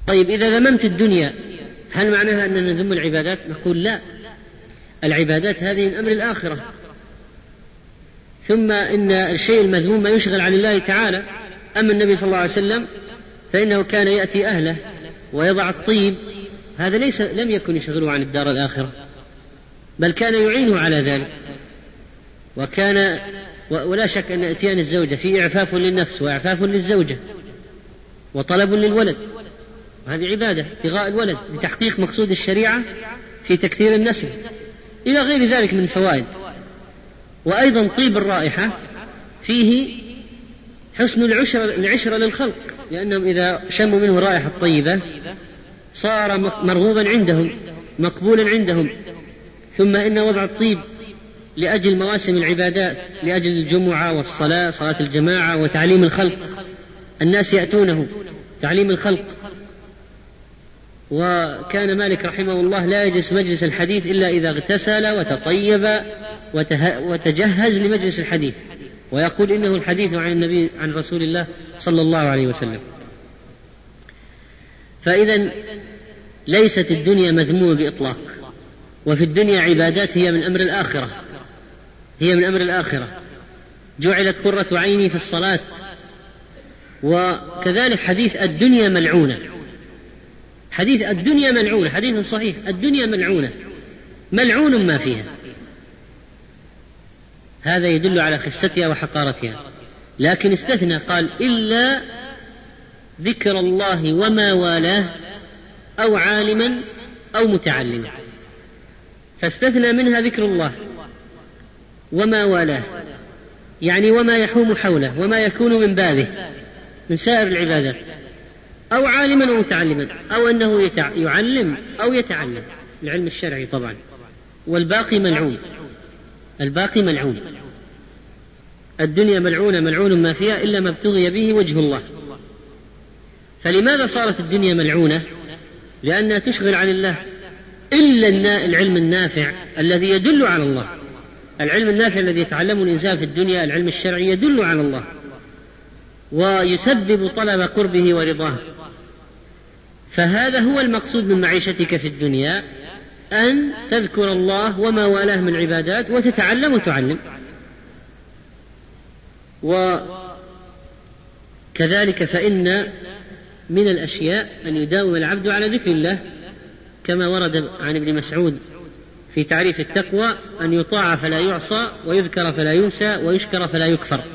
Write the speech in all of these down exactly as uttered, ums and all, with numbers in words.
طيب إذا ذممت الدنيا هل معناها أننا نذم العبادات؟ نقول لا، العبادات هذه من أمر الآخرة. ثم إن الشيء المذموم ما يشغل عن الله تعالى. أما النبي صلى الله عليه وسلم فإنه كان يأتي أهله ويضع الطيب، هذا ليس لم يكن يشغله عن الدار الآخرة، بل كان يعينه على ذلك. وكان ولا شك أن اتيان الزوجة فيه إعفاف للنفس وإعفاف للزوجة وطلب للولد، وهذه عبادة ابتغاء الولد لتحقيق مقصود الشريعة في تكثير النسل إلى غير ذلك من فوائد. وأيضا طيب الرائحة فيه حسن العشرة, العشرة للخلق، لأنهم إذا شموا منه رائحة طيبة صار مرغوبا عندهم مقبولا عندهم. ثم إن وضع الطيب لأجل مواسم العبادات، لأجل الجمعة والصلاة، صلاة الجماعة، وتعليم الخلق، الناس يأتونه تعليم الخلق. وكان مالك رحمه الله لا يجلس مجلس الحديث إلا إذا اغتسل وتطيب وتجهز لمجلس الحديث، ويقول إنه الحديث عن النبي عن رسول الله صلى الله عليه وسلم. فإذا ليست الدنيا مذمومة بإطلاق، وفي الدنيا عبادات هي من أمر الآخرة، هي من أمر الآخرة. جعلت قرة عيني في الصلاة. وكذلك حديث الدنيا ملعونة، حديث الدنيا ملعونة حديث صحيح، الدنيا ملعونة ملعون ما فيها، هذا يدل على خستها وحقارتها. لكن استثنى قال إلا ذكر الله وما والاه أو عالما أو متعلما، فاستثنى منها ذكر الله وما والاه، يعني وما يحوم حوله وما يكون من بابه من سائر العبادات، أو عالما ومتعلما، أو أنه يعلم أو يتعلم العلم الشرعي طبعا. والباقي ملعون، الباقي ملعون. الدنيا ملعونة ملعون ما فيها إلا ما ابتغي به وجه الله. فلماذا صارت الدنيا ملعونة؟ لأنها تشغل عن الله، إلا العلم النافع الذي يدل على الله. العلم النافع الذي يتعلمه الإنسان في الدنيا، العلم الشرعي، يدل على الله ويسبب طلب قربه ورضاه. فهذا هو المقصود من معيشتك في الدنيا، أن تذكر الله وما والاه من عبادات وتتعلم وتعلم. وكذلك فإن من الأشياء أن يداوم العبد على ذكر الله، كما ورد عن ابن مسعود في تعريف التقوى: أن يطاع فلا يعصى، ويذكر فلا ينسى، ويشكر فلا يكفر.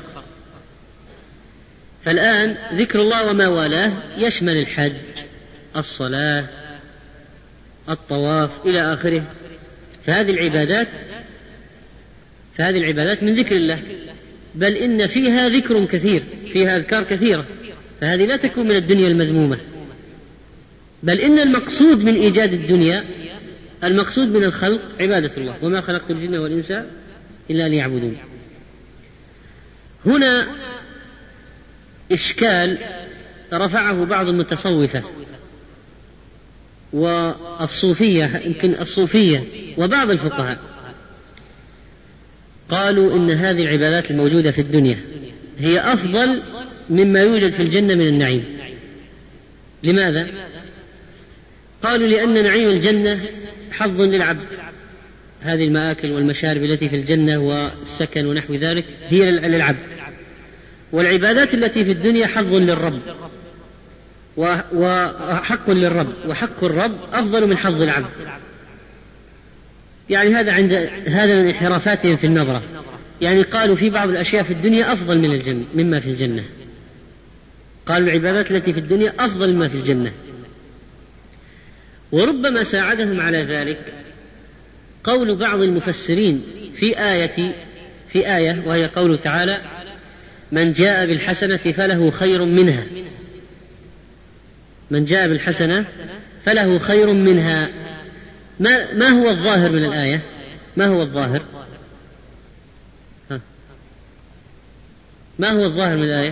فالآن ذكر الله وما والاه يشمل الحج، الصلاة، الطواف إلى آخره. فهذه العبادات فهذه العبادات من ذكر الله، بل إن فيها ذكر كثير، فيها أذكار كثيرة، فهذه لا تكون من الدنيا المذمومة، بل إن المقصود من إيجاد الدنيا، المقصود من الخلق عبادة الله: وما خلقت الجن والإنس إلا ليعبدون. هنا إشكال رفعه بعض المتصوفة والصوفية، يمكن الصوفية وبعض الفقهاء، قالوا إن هذه العبادات الموجودة في الدنيا هي أفضل مما يوجد في الجنة من النعيم. لماذا؟ قالوا لأن نعيم الجنة حظ للعبد، هذه المآكل والمشارب التي في الجنة والسكن ونحو ذلك هي للعبد، والعبادات التي في الدنيا حظ للرب وحق للرب، وحق الرب أفضل من حظ العبد. يعني هذا عند هذا من انحرافاتهم في النظرة. يعني قالوا في بعض الأشياء في الدنيا أفضل من الجنة مما في الجنة، قالوا العبادات التي في الدنيا أفضل مما في الجنة. وربما ساعدهم على ذلك قول بعض المفسرين في آية في آية وهي قوله تعالى: من جاء بالحسنة فله خير منها. من جاء بالحسنة فله خير منها. ما, ما هو الظاهر من الآية؟ ما هو الظاهر؟ ها. ما هو الظاهر من الآية؟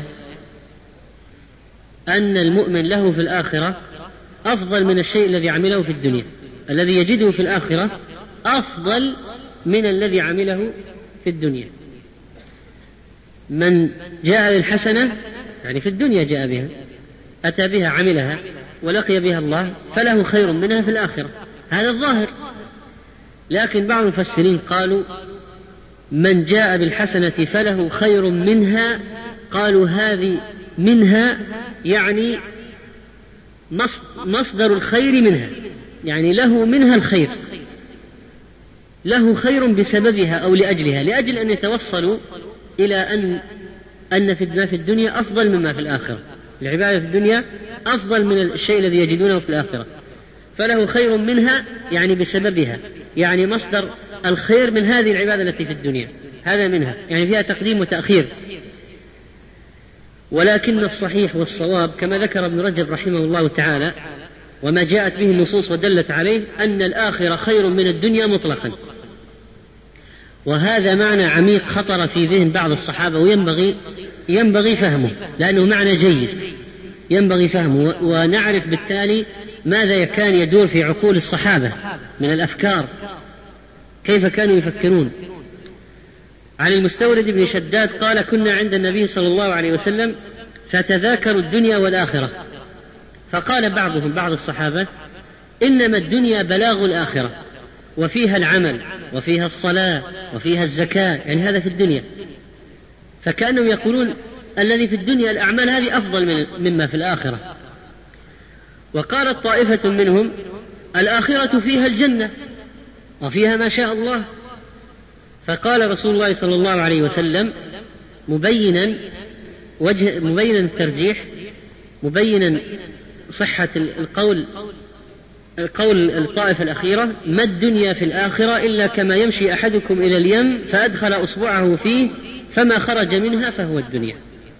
أن المؤمن له في الآخرة أفضل من الشيء الذي عمله في الدنيا، الذي يجده في الآخرة أفضل من الذي عمله في الدنيا. من جاء بالحسنة يعني في الدنيا جاء بها، أتى بها عملها، ولقي بها الله فله خير منها في الآخرة، هذا الظاهر. لكن بعض المفسرين قالوا من جاء بالحسنة فله خير منها، قالوا هذه منها يعني مصدر الخير منها، يعني له منها الخير، له خير بسببها أو لأجلها، لأجل أن يتوصلوا إلى أن أن في ما في الدنيا أفضل مما في الآخرة، العبادة في الدنيا أفضل من الشيء الذي يجدونه في الآخرة، فله خير منها يعني بسببها، يعني مصدر الخير من هذه العبادة التي في الدنيا، هذا منها، يعني فيها تقديم وتأخير. ولكن الصحيح والصواب كما ذكر ابن رجب رحمه الله تعالى وما جاءت به النصوص ودلت عليه أن الآخرة خير من الدنيا مطلقا، وهذا معنى عميق خطر في ذهن بعض الصحابة، وينبغي ينبغي فهمه، لأنه معنى جيد ينبغي فهمه، ونعرف بالتالي ماذا كان يدور في عقول الصحابة من الأفكار، كيف كانوا يفكرون. عن المستورد بن شداد قال كنا عند النبي صلى الله عليه وسلم فتذاكروا الدنيا والآخرة، فقال بعضهم بعض الصحابة إنما الدنيا بلاغ الآخرة، وفيها العمل وفيها الصلاة وفيها الزكاة، يعني هذا في الدنيا، فكأنهم يقولون الذي في الدنيا الأعمال هذه أفضل من مما في الآخرة. وقالت طائفة منهم الآخرة فيها الجنة وفيها ما شاء الله، فقال رسول الله صلى الله عليه وسلم مبينا وجه مبينا الترجيح، مبينا صحة القول القول الطائفة الأخيرة ما الدنيا في الآخرة إلا كما يمشي أحدكم إلى اليم فأدخل أصبعه فيه فما خرج منها فهو الدنيا.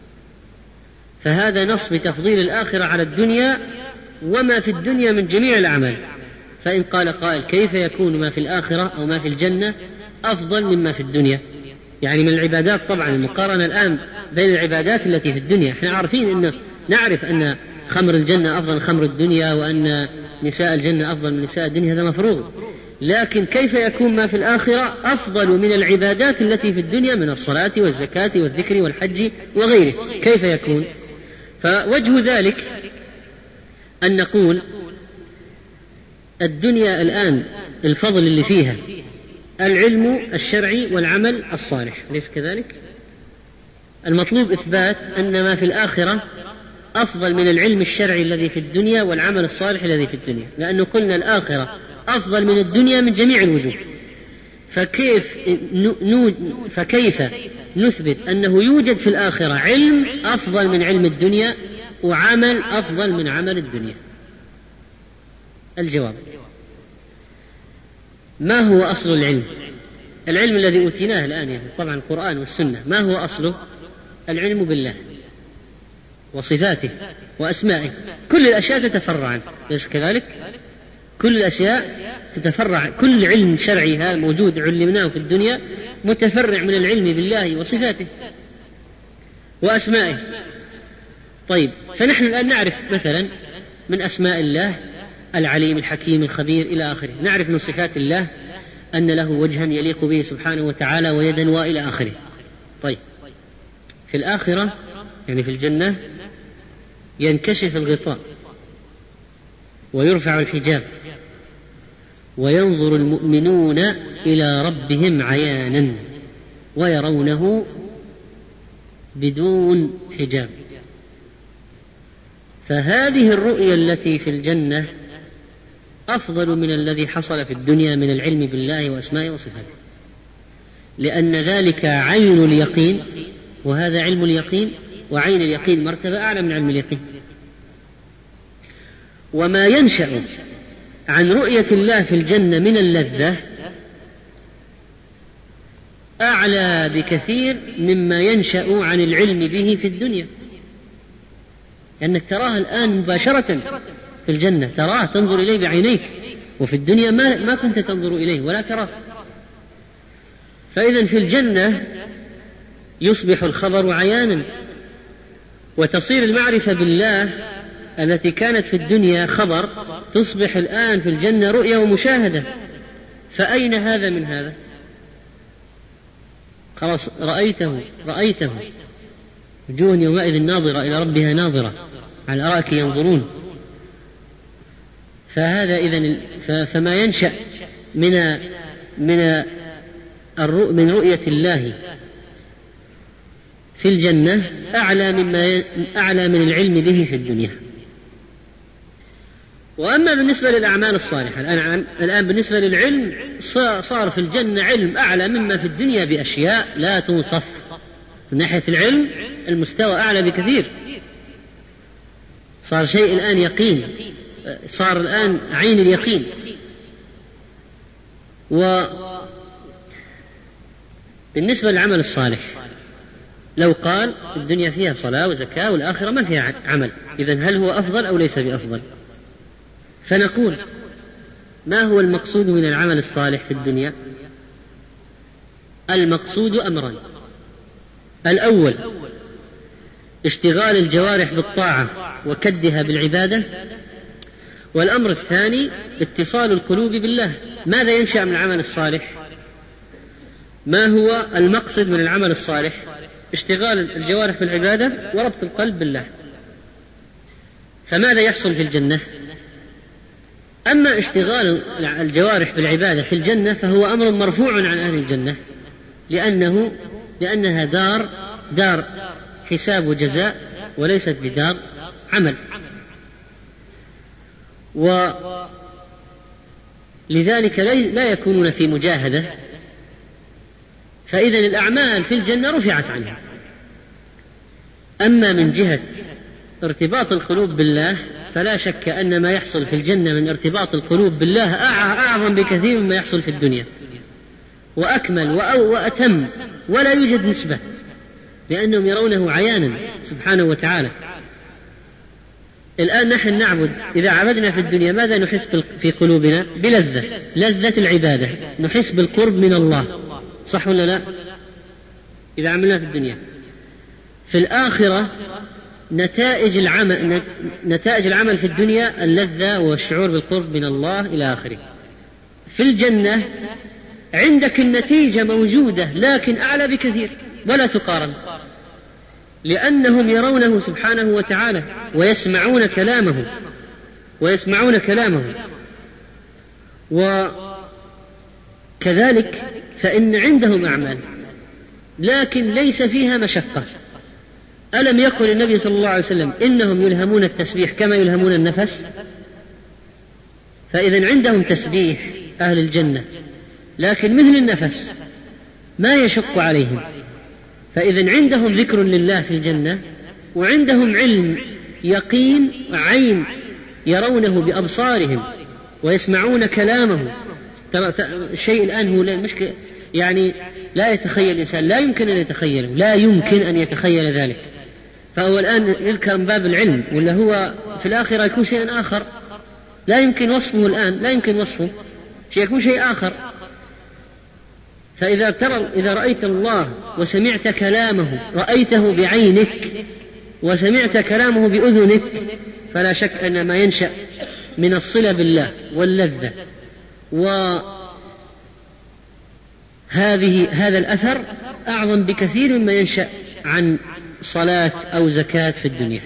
فهذا نص بتفضيل الآخرة على الدنيا وما في الدنيا من جميع الأعمال. فإن قال قائل كيف يكون ما في الآخرة أو ما في الجنة أفضل مما في الدنيا؟ يعني من العبادات طبعا المقارنة الآن بين العبادات التي في الدنيا، احنا عارفين إن نعرف أن خمر الجنة أفضل من خمر الدنيا، وأن نساء الجنة أفضل من نساء الدنيا، هذا مفروض. لكن كيف يكون ما في الآخرة أفضل من العبادات التي في الدنيا من الصلاة والزكاة والذكر والحج وغيره؟ كيف يكون؟ فوجه ذلك أن نقول الدنيا الآن الفضل اللي فيها العلم الشرعي والعمل الصالح، ليس كذلك؟ المطلوب إثبات أن ما في الآخرة أفضل من العلم الشرعي الذي في الدنيا والعمل الصالح الذي في الدنيا، لأنه قلنا الآخرة أفضل من الدنيا من جميع الوجوه. فكيف نو فكيف نثبت أنه يوجد في الآخرة علم أفضل من علم الدنيا وعمل أفضل من عمل الدنيا؟ الجواب: ما هو أصل العلم؟ العلم الذي أوتيناه الآن يعني طبعا القرآن والسنة، ما هو أصله؟ العلم بالله وصفاته وأسمائه، كل الأشياء تتفرع عنه، ليس كذلك؟ كل الأشياء تتفرع، كل علم شرعي هذا موجود علمناه في الدنيا متفرع من العلم بالله وصفاته وأسمائه. طيب، فنحن الآن نعرف مثلا من أسماء الله العليم الحكيم الخبير إلى آخره، نعرف من صفات الله أن له وجها يليق به سبحانه وتعالى ويدا وإلى آخره. طيب، في الآخرة يعني في الجنة ينكشف الغطاء ويرفع الحجاب وينظر المؤمنون إلى ربهم عيانا ويرونه بدون حجاب. فهذه الرؤية التي في الجنة أفضل من الذي حصل في الدنيا من العلم بالله وأسمائه وصفاته، لأن ذلك عين اليقين وهذا علم اليقين، وعين اليقين مرتبة أعلى من علم اليقين. وما ينشأ عن رؤية الله في الجنة من اللذة أعلى بكثير مما ينشأ عن العلم به في الدنيا، لأنك تراه الآن مباشرة في الجنة، تراه تنظر إليه بعينيك، وفي الدنيا ما, ما كنت تنظر إليه ولا تراه. فإذا في الجنة يصبح الخبر عيانا، وتصير المعرفة بالله التي كانت في الدنيا خبر تصبح الآن في الجنة رؤية ومشاهدة. فأين هذا من هذا؟ خلاص رأيته رأيته وجوه يومئذ ناظرة إلى ربها ناظرة، على الأرائك ينظرون. فهذا إذن فما ينشأ من من من رؤية الله في الجنة أعلى مما أعلى من العلم به في الدنيا. وأما بالنسبة للأعمال الصالحة الآن, الآن بالنسبة للعلم صار في الجنة علم أعلى مما في الدنيا بأشياء لا توصف. من ناحية العلم المستوى أعلى بكثير، صار شيء الآن يقين، صار الآن عين اليقين. وبالنسبة للعمل الصالح لو قال الدنيا فيها صلاة وزكاة والآخرة ما فيها عمل، إذن هل هو أفضل أو ليس بأفضل؟ فنقول ما هو المقصود من العمل الصالح في الدنيا؟ المقصود أمران: الأول اشتغال الجوارح بالطاعة وكدها بالعبادة، والأمر الثاني اتصال القلوب بالله. ماذا ينشأ من العمل الصالح؟ ما هو المقصد من العمل الصالح؟ اشتغال الجوارح بالعبادة وربط القلب بالله. فماذا يحصل في الجنة؟ أما اشتغال الجوارح بالعبادة في الجنة فهو أمر مرفوع عن أهل الجنة، لأنه لأنها دار دار حساب وجزاء وليست بدار عمل. ولذلك لا يكونون في مجاهدة، فإذن الأعمال في الجنة رفعت عنها. أما من جهة ارتباط القلوب بالله فلا شك أن ما يحصل في الجنة من ارتباط القلوب بالله أعظم بكثير مما يحصل في الدنيا، وأكمل وأتم، ولا يوجد نسبة، لأنهم يرونه عيانا سبحانه وتعالى. الآن نحن نعبد، إذا عبدنا في الدنيا ماذا نحس في قلوبنا؟ بلذة، لذة العبادة، نحس بالقرب من الله، صح ولا لا؟ إذا عملنا في الدنيا. في الآخرة نتائج العمل نتائج العمل في الدنيا اللذة والشعور بالقرب من الله إلى آخره. في الجنة عندك النتيجة موجودة لكن أعلى بكثير ولا تقارن، لأنهم يرونه سبحانه وتعالى ويسمعون كلامه ويسمعون كلامه وكذلك فإن عندهم أعمال لكن ليس فيها مشقة. ألم يقل النبي صلى الله عليه وسلم إنهم يلهمون التسبيح كما يلهمون النفس؟ فإذن عندهم تسبيح أهل الجنة لكن مثل النفس ما يشق عليهم. فإذن عندهم ذكر لله في الجنة، وعندهم علم يقين عين يرونه بأبصارهم ويسمعون كلامه. الشيء الآن هو المشكلة، يعني لا يتخيل الإنسان، لا يمكن أن يتخيله، لا يمكن أن يتخيل ذلك. فهو الآن يذكر باب العلم، ولا هو في الآخرة يكون شيء آخر لا يمكن وصفه الآن، لا يمكن وصفه، شيء يكون شيء آخر. فإذا ترى إذا رأيت الله وسمعت كلامه، رأيته بعينك وسمعت كلامه بأذنك، فلا شك أن ما ينشأ من الصلة بالله واللذة وهذه هذا الأثر أعظم بكثير مما ينشأ عن صلاة أو زكاة في الدنيا.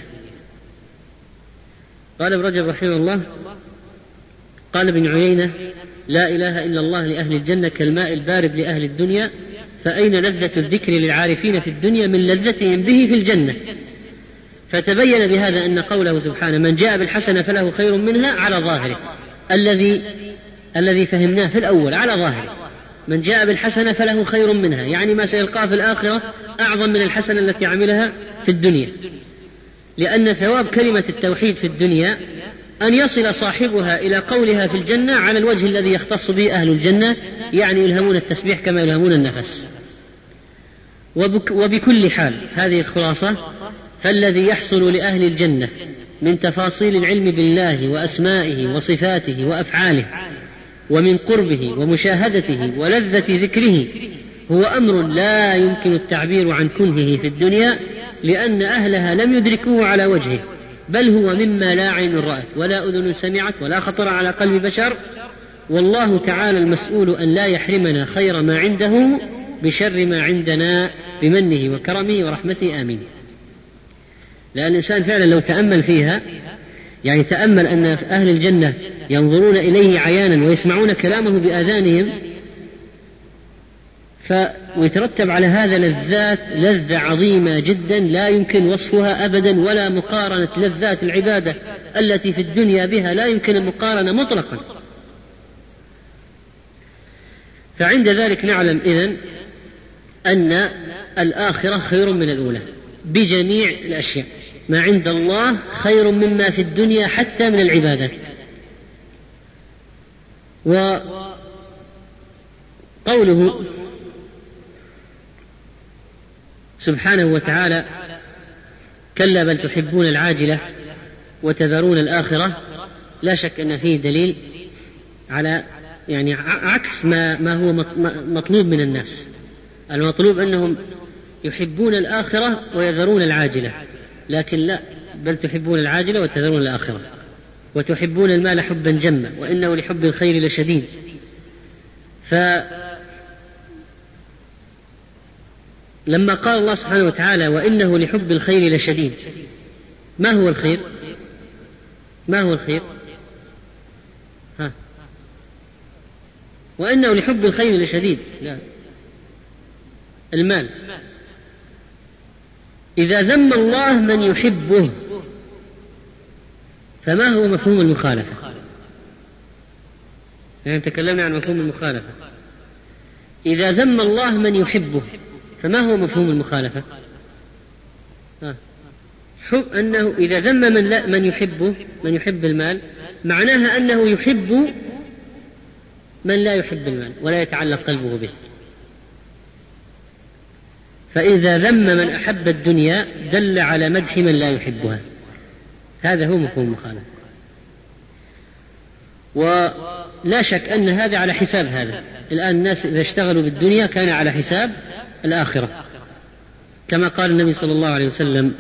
قال ابن رجب رحمه الله: قال ابن عيينة: لا إله إلا الله لأهل الجنة كالماء البارد لأهل الدنيا، فأين لذة الذكر للعارفين في الدنيا من لذتهم به في الجنة؟ فتبين بهذا أن قوله سبحانه: من جاء بالحسنة فله خير منها، على ظاهره الذي الذي فهمناه في الأول، على ظاهره من جاء بالحسنة فله خير منها، يعني ما سيلقاه في الآخرة أعظم من الحسنة التي عملها في الدنيا، لأن ثواب كلمة التوحيد في الدنيا أن يصل صاحبها إلى قولها في الجنة على الوجه الذي يختص به أهل الجنة، يعني يلهمون التسبيح كما يلهمون النفس. وبكل حال هذه الخلاصة، فالذي يحصل لأهل الجنة من تفاصيل العلم بالله وأسمائه وصفاته وأفعاله ومن قربه ومشاهدته ولذة ذكره هو أمر لا يمكن التعبير عن كنهه في الدنيا، لأن أهلها لم يدركوه على وجهه، بل هو مما لا عين رأت ولا أذن سمعت ولا خطر على قلب بشر. والله تعالى المسؤول أن لا يحرمنا خير ما عنده بشر ما عندنا بمنه وكرمه ورحمته، آمين. لأن الإنسان فعلا لو تأمل فيها يعني تأمل أن أهل الجنة ينظرون إليه عيانا ويسمعون كلامه بآذانهم، ويترتب على هذا لذات لذة عظيمة جدا لا يمكن وصفها أبدا، ولا مقارنة لذات العبادة التي في الدنيا بها لا يمكن المقارنة مطلقا. فعند ذلك نعلم إذن أن الآخرة خير من الأولى بجميع الأشياء، ما عند الله خير مما في الدنيا حتى من العبادات. وقوله سبحانه وتعالى كلا بل تحبون العاجلة وتذرون الآخرة، لا شك أن فيه دليل على يعني عكس ما, ما هو مطلوب من الناس. المطلوب أنهم يحبون الآخرة ويذرون العاجلة، لكن لا، بل تحبون العاجلة وتذرون الآخرة، وتحبون المال حبا جما وإنه لحب الخير لشديد. فلما قال الله سبحانه وتعالى وإنه لحب الخير لشديد، ما هو الخير؟ ما هو الخير؟ ها وإنه لحب الخير لشديد، لا، المال. إذا ذم الله من يحبه فما هو مفهوم المخالفة؟ يعني تكلمنا عن مفهوم المخالفة. إذا ذم الله من يحبه فما هو مفهوم المخالفة؟ آه. حب أنه إذا ذم من, لا من يحبه من يحب المال، معناها أنه يحب من لا يحب المال ولا يتعلق قلبه به. فإذا ذم من أحب الدنيا دل على مدح من لا يحبها، هذا هو مفهوم المخالفة. ولا شك أن هذا على حساب هذا. الآن الناس إذا اشتغلوا بالدنيا كان على حساب الآخرة، كما قال النبي صلى الله عليه وسلم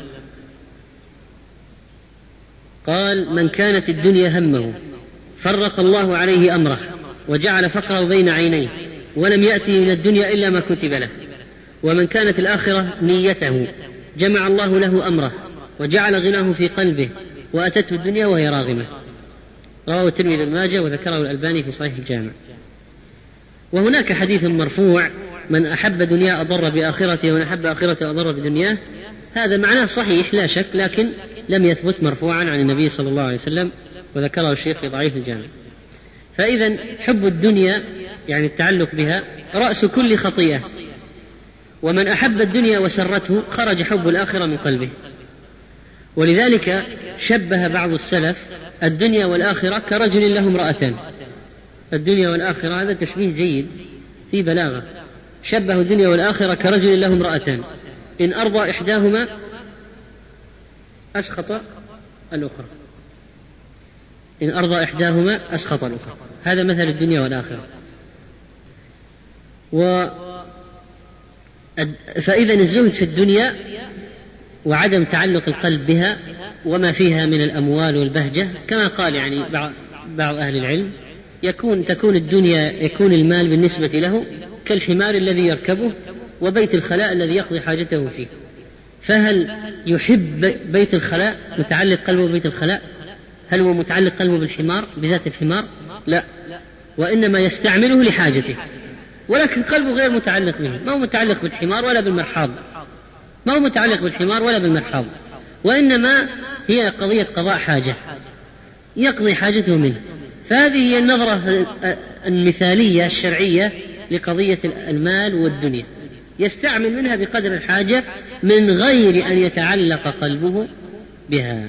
قال من كانت الدنيا همه فرق الله عليه أمره وجعل فقره بين عينيه ولم يأتي من الدنيا إلا ما كتب له، ومن كانت الآخرة نيته جمع الله له أمره وجعل غناه في قلبه وأتته الدنيا وهي راغمة. رواه الترمذي بن ماجه وذكره الألباني في صحيح الجامع. وهناك حديث مرفوع من أحب دنيا أضر بآخرته ومن أحب آخرته أضر بدنياه، هذا معناه صحيح لا شك، لكن لم يثبت مرفوعا عن النبي صلى الله عليه وسلم، وذكره الشيخ في ضعيف الجامع. فإذا حب الدنيا يعني التعلق بها رأس كل خطيئة، ومن أحب الدنيا وسرته خرج حب الآخرة من قلبه. ولذلك شبه بعض السلف الدنيا والآخرة كرجل له امرأتان. الدنيا والآخرة هذا تشبيه جيد في بلاغة. شبه الدنيا والآخرة كرجل له امرأتان إن أرضى إحداهما أسخط الأخرى، إن أرضى إحداهما أسخط الأخرى. هذا مثل الدنيا والآخرة. و فإذا الزهد في الدنيا وعدم تعلق القلب بها وما فيها من الأموال والبهجة، كما قال يعني بعض أهل العلم يكون تكون الدنيا يكون المال بالنسبة له كالحمار الذي يركبه وبيت الخلاء الذي يقضي حاجته فيه. فهل يحب بيت الخلاء متعلق قلبه ببيت الخلاء؟ هل هو متعلق قلبه بالحمار بذات الحمار؟ لا، وإنما يستعمله لحاجته، ولكن قلبه غير متعلق به، ما هو متعلق بالحمار ولا بالمرحاض، ما هو متعلق بالحمار ولا بالمرحاض، وإنما هي قضية قضاء حاجة يقضي حاجته منه. فهذه هي النظرة المثالية الشرعية لقضية المال والدنيا، يستعمل منها بقدر الحاجة من غير أن يتعلق قلبه بها.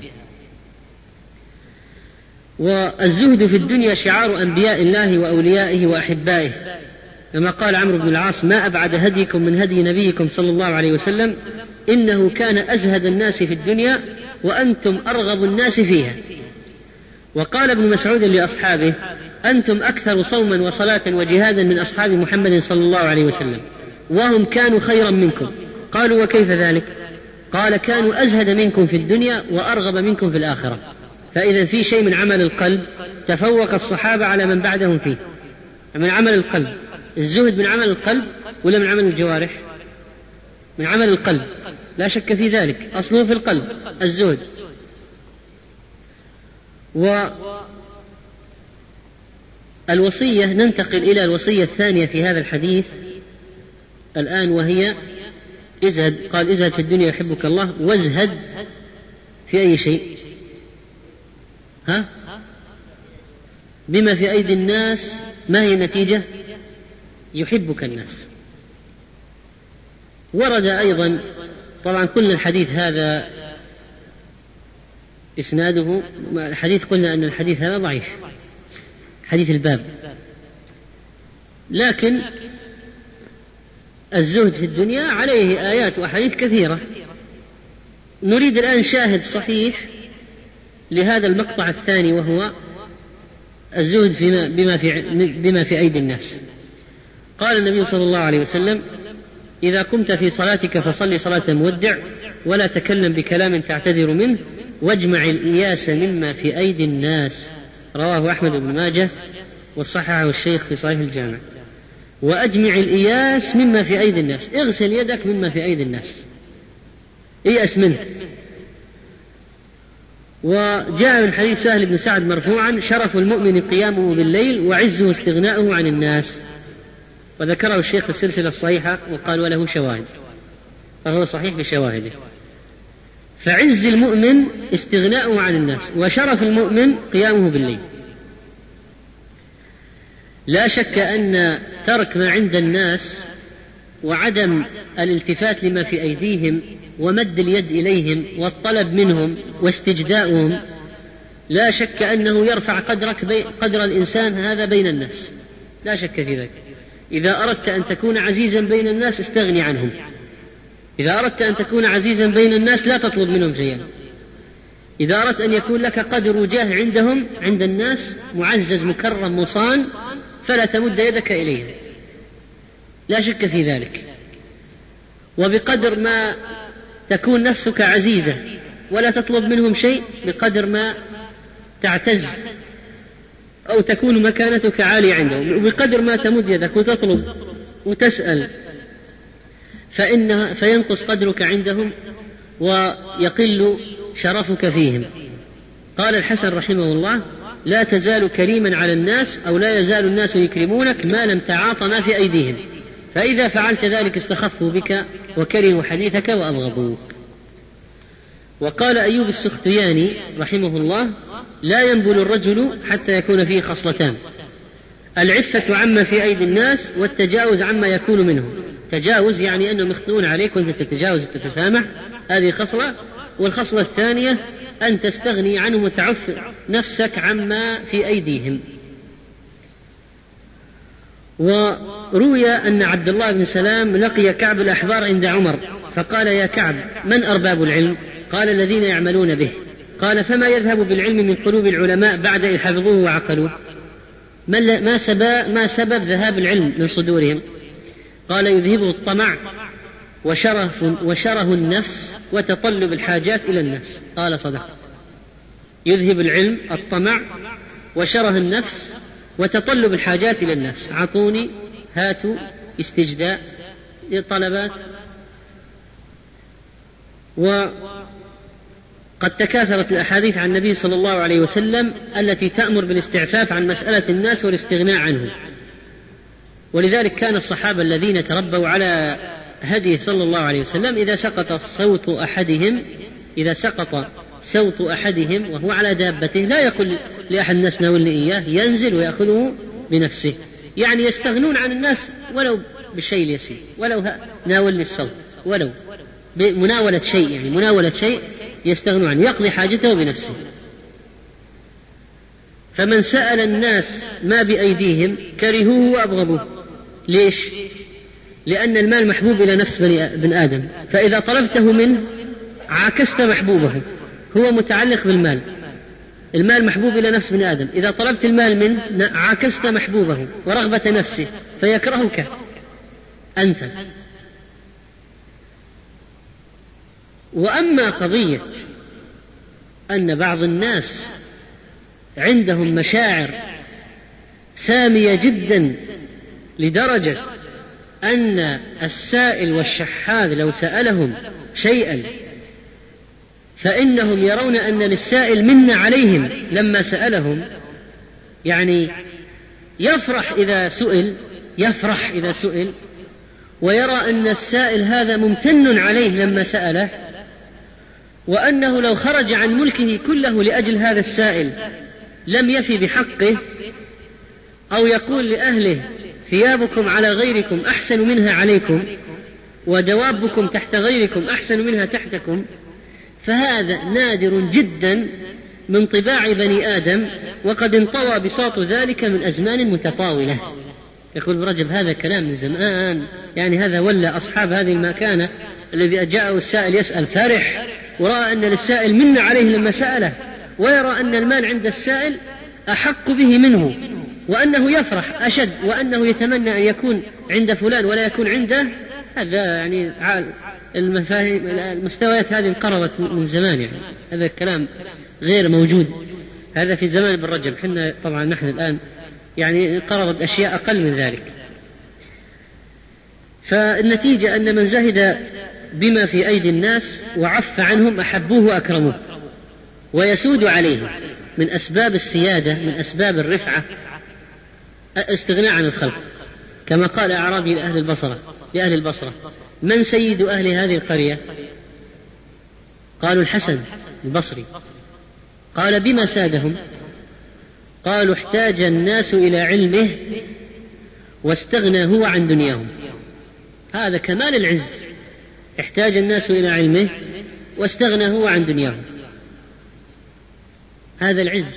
والزهد في الدنيا شعار أنبياء الله وأوليائه وأحبائه، كما قال عمرو بن العاص ما أبعد هديكم من هدي نبيكم صلى الله عليه وسلم، إنه كان أزهد الناس في الدنيا وأنتم أرغب الناس فيها. وقال ابن مسعود لأصحابه أنتم أكثر صوما وصلاة وجهادا من أصحاب محمد صلى الله عليه وسلم وهم كانوا خيرا منكم. قالوا وكيف ذلك؟ قال كانوا أزهد منكم في الدنيا وأرغب منكم في الآخرة. فإذا في شيء من عمل القلب تفوق الصحابة على من بعدهم فيه، من عمل القلب. الزهد من عمل القلب ولا من عمل الجوارح؟ من عمل القلب لا شك في ذلك، أصله في القلب الزهد. والوصية ننتقل إلى الوصية الثانية في هذا الحديث الآن، وهي ازهد. قال ازهد في الدنيا يحبك الله، وازهد في أي شيء؟ ها؟ بما في أيدي الناس. ما هي النتيجة؟ يحبك الناس. ورد أيضا، طبعا قلنا الحديث هذا إسناده، الحديث قلنا أن الحديث هذا ضعيف، حديث الباب، لكن الزهد في الدنيا عليه آيات وأحاديث كثيرة. نريد الآن شاهد صحيح لهذا المقطع الثاني، وهو الزهد فيما بما في بما في أيدي الناس. قال النبي صلى الله عليه وسلم: إذا قمت في صلاتك فصلي صلاة مودع، ولا تكلم بكلام تعتذر منه، واجمع الإياس مما في أيدي الناس. رواه أحمد بن ماجه وصححه الشيخ في صحيح الجامع. وأجمع الإياس مما في أيدي الناس، اغسل يدك مما في أيدي الناس، إيأس منه. وجاء من حديث سهل بن سعد مرفوعا: شرف المؤمن قيامه بالليل، وعزه استغناؤه عن الناس. وذكره الشيخ في السلسلة الصحيحة وقال وله شواهد، فهو صحيح بشواهده. فعز المؤمن استغناؤه عن الناس، وشرف المؤمن قيامه بالليل. لا شك أن ترك ما عند الناس وعدم الالتفات لما في أيديهم ومد اليد إليهم والطلب منهم واستجداؤهم، لا شك أنه يرفع قدرك بي قدر الإنسان هذا بين الناس، لا شك في ذلك. إذا أردت أن تكون عزيزا بين الناس استغني عنهم. إذا أردت أن تكون عزيزا بين الناس لا تطلب منهم شيئا. إذا أردت أن يكون لك قدر وجاه عندهم عند الناس، معزز مكرم مصان، فلا تمد يدك إليهم، لا شك في ذلك. وبقدر ما تكون نفسك عزيزة ولا تطلب منهم شيء، بقدر ما تعتز أو تكون مكانتك عالية عندهم، وبقدر ما تمد يدك وتطلب وتسأل فإن فينقص قدرك عندهم ويقل شرفك فيهم. قال الحسن رحمه الله: لا تزال كريما على الناس، أو لا يزال الناس يكرمونك ما لم تعاط ما في أيديهم، فإذا فعلت ذلك استخفوا بك وكرهوا حديثك وأبغضوك. وقال أيوب السختياني رحمه الله: لا ينبل الرجل حتى يكون فيه خصلتان: العفة عما في أيدي الناس، والتجاوز عما يكون منهم. تجاوز يعني أنهم يخطئون عليك وأنت تتجاوز تتسامح، هذه خصلة. والخصلة الثانية أن تستغني عنهم وتعف نفسك عما في أيديهم. وروي أن عبد الله بن سلام لقي كعب الأحبار عند عمر فقال: يا كعب، من أرباب العلم؟ قال: الذين يعملون به. قال: فما يذهب بالعلم من قلوب العلماء بعد إن حفظوه وعقلوه؟ ما سبب, ما سبب ذهاب العلم من صدورهم؟ قال: يذهبه الطمع وشره, وشره النفس وتطلب الحاجات إلى الناس. قال: صدق. يذهب العلم الطمع وشره النفس وتطلب الحاجات إلى الناس، عطوني، هاتوا، استجداء، طلبات. وقد تكاثرت الأحاديث عن النبي صلى الله عليه وسلم التي تأمر بالاستعفاف عن مسألة الناس والاستغناء عنهم. ولذلك كان الصحابة الذين تربوا على هديه صلى الله عليه وسلم إذا سقط صوت أحدهم إذا سقط صوت أحدهم وهو على دابته لا يقول لأحد الناس ناولني إياه، ينزل ويأخذه بنفسه. يعني يستغنون عن الناس ولو بالشيء اليسير، ولو ناولني الصوت، ولو بمناولة شيء، يعني مناولة شيء يستغنون عنه، يقضي حاجته بنفسه. فمن سأل الناس ما بأيديهم كرهوه وأبغضوه. ليش؟ لأن المال محبوب إلى نفس بني آدم، فإذا طلبته منه عاكست محبوبه، هو متعلق بالمال. المال محبوب إلى نفس بني آدم، إذا طلبت المال منه عاكست محبوبه ورغبة نفسه فيكرهك أنت. وأما قضية أن بعض الناس عندهم مشاعر سامية جدا لدرجة أن السائل والشحاذ لو سألهم شيئا فإنهم يرون أن للسائل منة عليهم لما سألهم، يعني يفرح إذا سئل يفرح إذا سئل ويرى أن السائل هذا ممتن عليه لما سأله، وأنه لو خرج عن ملكه كله لأجل هذا السائل لم يفي بحقه، أو يقول لأهله ثيابكم على غيركم أحسن منها عليكم، ودوابكم تحت غيركم أحسن منها تحتكم، فهذا نادر جدا من طباع بني آدم، وقد انطوى بساط ذلك من أزمان متطاولة. يقول ابن رجب هذا كلام من زمان، يعني هذا ولا أصحاب هذه المكانة الذي جاءه السائل يسأل فرح، ورأى أن للسائل منة عليه لما سأله، ويرى أن المال عند السائل أحق به منه، وأنه يفرح أشد، وأنه يتمنى أن يكون عند فلان ولا يكون عنده. هذا يعني المفاهيم المستويات هذه انقرضت من زمان، يعني هذا الكلام غير موجود، هذا في زمان ابن رجب. حنا طبعا نحن الآن يعني انقرضت أشياء أقل من ذلك. فالنتيجة أن من زهد بما في أيدي الناس وعف عنهم أحبوه وأكرموه، ويسود عليه من أسباب السيادة، من أسباب الرفعة استغناء عن الخلق، كما قال أعرابي لأهل البصرة لأهل البصرة: من سيد أهل هذه القرية؟ قالوا الحسن البصري. قال: بما سادهم؟ قالوا: احتاج الناس إلى علمه واستغنى هو عن دنياهم. هذا كمال العز، احتاج الناس إلى علمه واستغنى هو عن دنياهم، هذا العز.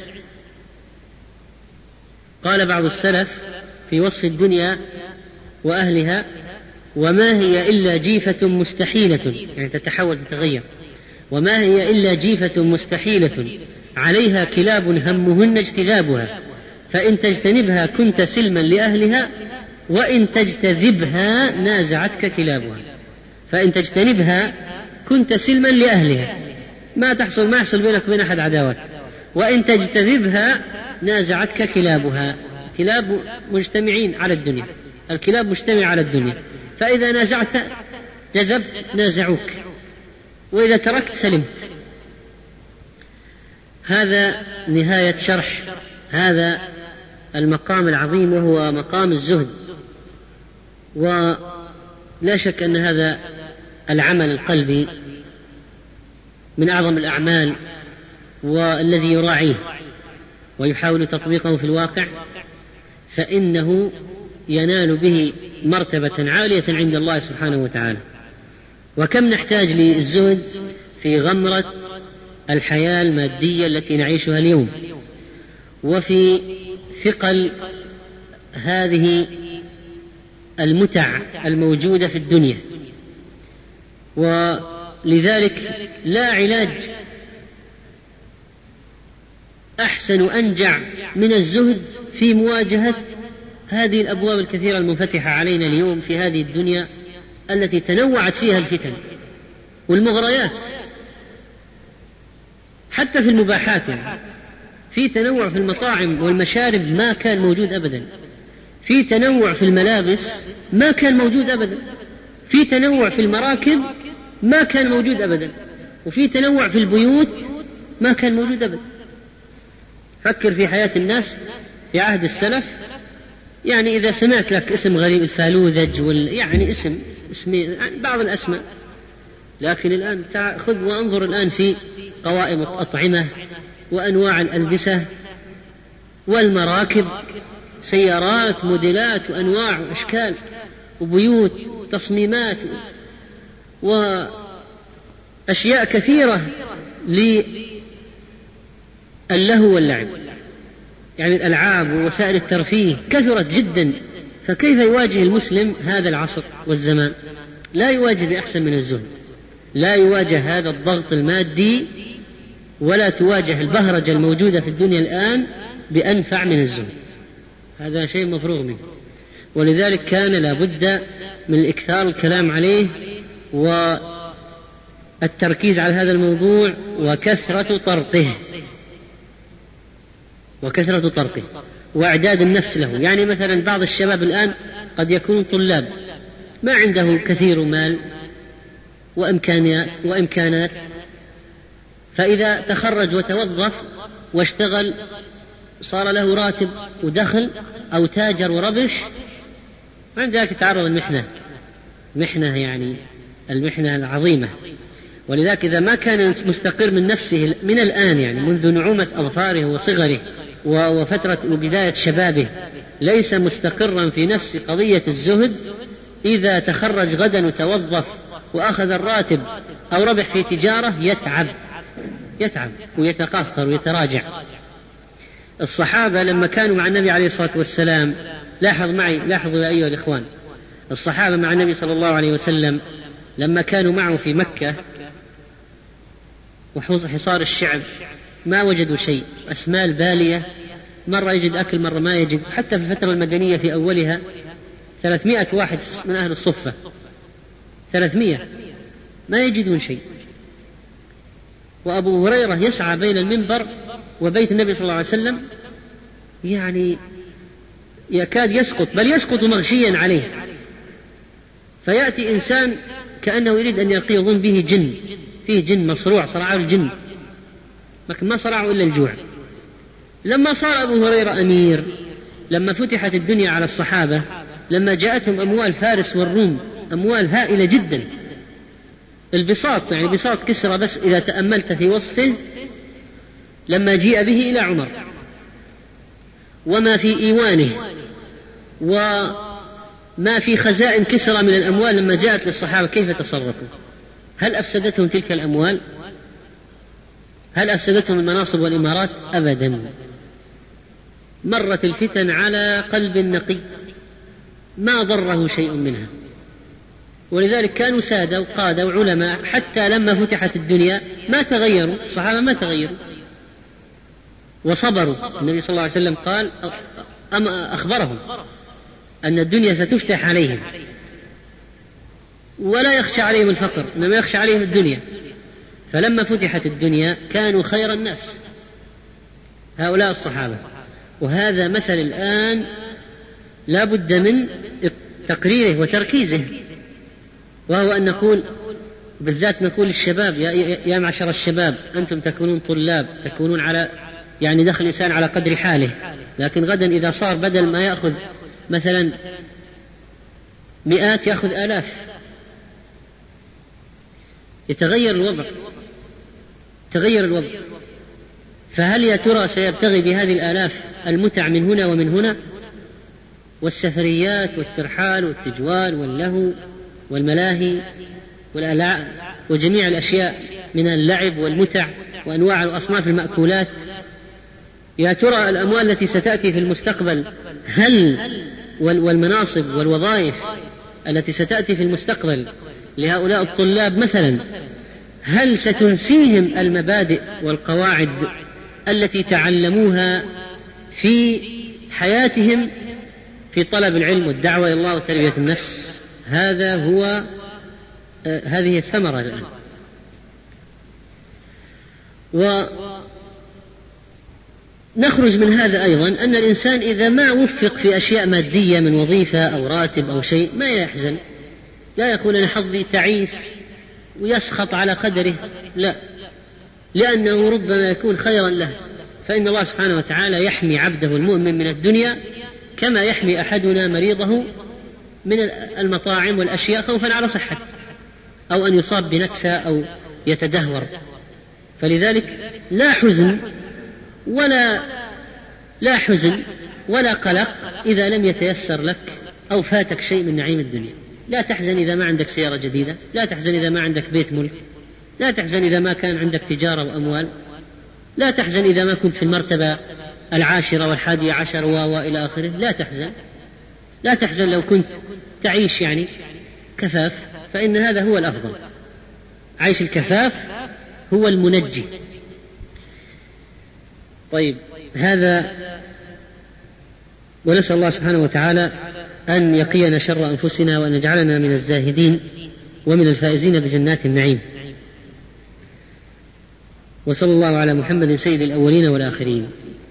قال بعض السلف في وصف الدنيا وأهلها: وما هي إلا جيفة مستحيلة، يعني تتحول تتغير، وما هي إلا جيفة مستحيلة عليها كلاب همهن اجتذابها، فإن تجتنبها كنت سلما لأهلها، وإن تجتذبها نازعتك كلابها. فإن تجتنبها كنت سلما لأهلها، ما تحصل ما يحصل بينك وبين أحد عداوات، وإن تجتذبها نازعتك كلابها. كلاب مجتمعين على الدنيا، الكلاب مجتمع على الدنيا، فإذا نازعت جذبت نازعوك، وإذا تركت سلمت. هذا نهاية شرح هذا المقام العظيم، وهو مقام الزهد. ولا شك أن هذا العمل القلبي من أعظم الأعمال، والذي يراعيه ويحاول تطبيقه في الواقع فإنه ينال به مرتبة عالية عند الله سبحانه وتعالى. وكم نحتاج للزهد في غمرة الحياة المادية التي نعيشها اليوم، وفي ثقل هذه المتع الموجودة في الدنيا. ولذلك لا علاج أحسن أنجع من الزهد في مواجهة هذه الأبواب الكثيرة المنفتحة علينا اليوم في هذه الدنيا التي تنوعت فيها الفتن والمغريات، حتى في المباحات، يعني في تنوع في المطاعم والمشارب ما كان موجود أبدا، في تنوع في الملابس ما كان موجود أبدا، في تنوع في المراكب ما كان موجود أبدا، وفي تنوع في البيوت ما كان موجود أبدا. فكر في حياة الناس في عهد السلف، يعني إذا سمعت لك اسم غريب، الفالوذج وال... يعني اسم اسمي يعني بعض الأسماء، لكن الآن خذ وانظر الآن في قوائم الأطعمة وأنواع الألبسة والمراكب، سيارات موديلات وأنواع وأشكال وبيوت تصميمات وأشياء كثيرة للهو واللعب، يعني الألعاب ووسائل الترفيه كثرت جدا. فكيف يواجه المسلم هذا العصر والزمان؟ لا يواجه بأحسن من الزهد، لا يواجه هذا الضغط المادي، ولا تواجه البهرجة الموجودة في الدنيا الآن بأنفع من الزهد. هذا شيء مفروغ منه، ولذلك كان لابد من الإكثار الكلام عليه والتركيز على هذا الموضوع وكثرة طرقه وكثرة طرقه وإعداد النفس له. يعني مثلا بعض الشباب الآن قد يكون طلاب ما عنده كثير مال وإمكانيات وإمكانات فإذا تخرج وتوظف واشتغل صار له راتب ودخل، أو تاجر وربح، عند ذلك تعرض المحنة، محنة يعني المحنة العظيمة. ولذلك إذا ما كان مستقر من نفسه من الآن، يعني منذ نعومة أظفاره وصغره وفترة وبداية شبابه، ليس مستقرا في نفس قضية الزهد، إذا تخرج غدا وتوظف وأخذ الراتب أو ربح في تجارة يتعب يتعب ويتقهقر ويتراجع. الصحابة لما كانوا مع النبي عليه الصلاة والسلام، لاحظ معي، لاحظوا يا أيها الإخوان، الصحابة مع النبي صلى الله عليه وسلم لما كانوا معه في مكة وحصار الشعب ما وجدوا شيء، أسمال بالية، مرة يجد أكل مرة ما يجد. حتى في الفترة المدنية في أولها ثلاثمائة واحد من أهل الصفة، ثلاثمائة ما يجدون شيء. وأبو هريرة يسعى بين المنبر وبيت النبي صلى الله عليه وسلم، يعني يكاد يسقط، بل يسقط مغشيا عليه، فيأتي إنسان كأنه يريد أن يلقيه، يظن به جن، فيه جن مصروع، صرعه الجن، لكن ما صرعه إلا الجوع. لما صار أبو هريرة أمير، لما فتحت الدنيا على الصحابة، لما جاءتهم أموال فارس والروم، أموال هائلة جدا، البساط يعني بساط كسرى، بس إذا تأملت في وصفه لما جيء به إلى عمر وما في إيوانه وما في خزائن كسرى من الأموال لما جاءت للصحابة، كيف تصرفوا؟ هل أفسدتهم تلك الأموال؟ هل أفسدتهم المناصب والإمارات؟ أبدا. مرت الفتن على قلب نقي ما ضره شيء منها. ولذلك كانوا سادة وقادة وعلماء، حتى لما فتحت الدنيا ما تغيروا، الصحابة ما تغيروا وصبروا. النبي صلى الله عليه وسلم قال أما أخبرهم أن الدنيا ستفتح عليهم ولا يخشى عليهم الفقر، إنما يخشى عليهم الدنيا. فلما فتحت الدنيا كانوا خير الناس هؤلاء الصحابة. وهذا مثل الآن لا بد من تقريره وتركيزه، وهو أن نقول بالذات نقول للشباب يا, يا معشر الشباب، أنتم تكونون طلاب، تكونون على يعني دخل الإنسان على قدر حاله، لكن غدا إذا صار بدل ما يأخذ مثلا مئات يأخذ آلاف، يتغير الوضع، تغير الوضع. فهل يا ترى سيبتغي بهذه الآلاف المتع من هنا ومن هنا، والسفريات والترحال والتجوال واللهو والملاهي والألعاب وجميع الأشياء من اللعب والمتع وأنواع وأصناف المأكولات؟ يا ترى الأموال التي ستأتي في المستقبل، هل والمناصب والوظائف التي ستأتي في المستقبل لهؤلاء الطلاب مثلا، هل ستنسيهم المبادئ والقواعد التي تعلموها في حياتهم في طلب العلم والدعوة إلى الله وتربية النفس؟ هذا هو آه هذه الثمرة الآن. ونخرج من هذا أيضا أن الإنسان إذا ما وفق في أشياء مادية من وظيفة أو راتب أو شيء ما يحزن، لا يقول أنا حظي تعيس ويسخط على قدره، لا، لأنه ربما يكون خيرا له. فإن الله سبحانه وتعالى يحمي عبده المؤمن من الدنيا كما يحمي أحدنا مريضه من المطاعم والأشياء خوفا على صحته، أو أن يصاب بنكسة أو يتدهور. فلذلك لا حزن ولا لا حزن ولا قلق إذا لم يتيسر لك أو فاتك شيء من نعيم الدنيا. لا تحزن إذا ما عندك سيارة جديدة، لا تحزن إذا ما عندك بيت ملك، لا تحزن إذا ما كان عندك تجارة وأموال، لا تحزن إذا ما كنت في المرتبة العاشرة والحادية عشر وإلى آخره، لا تحزن. لا تحزن لو كنت تعيش يعني كفاف، فإن هذا هو الأفضل. عيش الكفاف هو المنجي. طيب، هذا ونسأل الله سبحانه وتعالى أن يقينا شر أنفسنا وأن يجعلنا من الزاهدين ومن الفائزين بجنات النعيم. وصلى الله على محمد سيد الأولين والآخرين.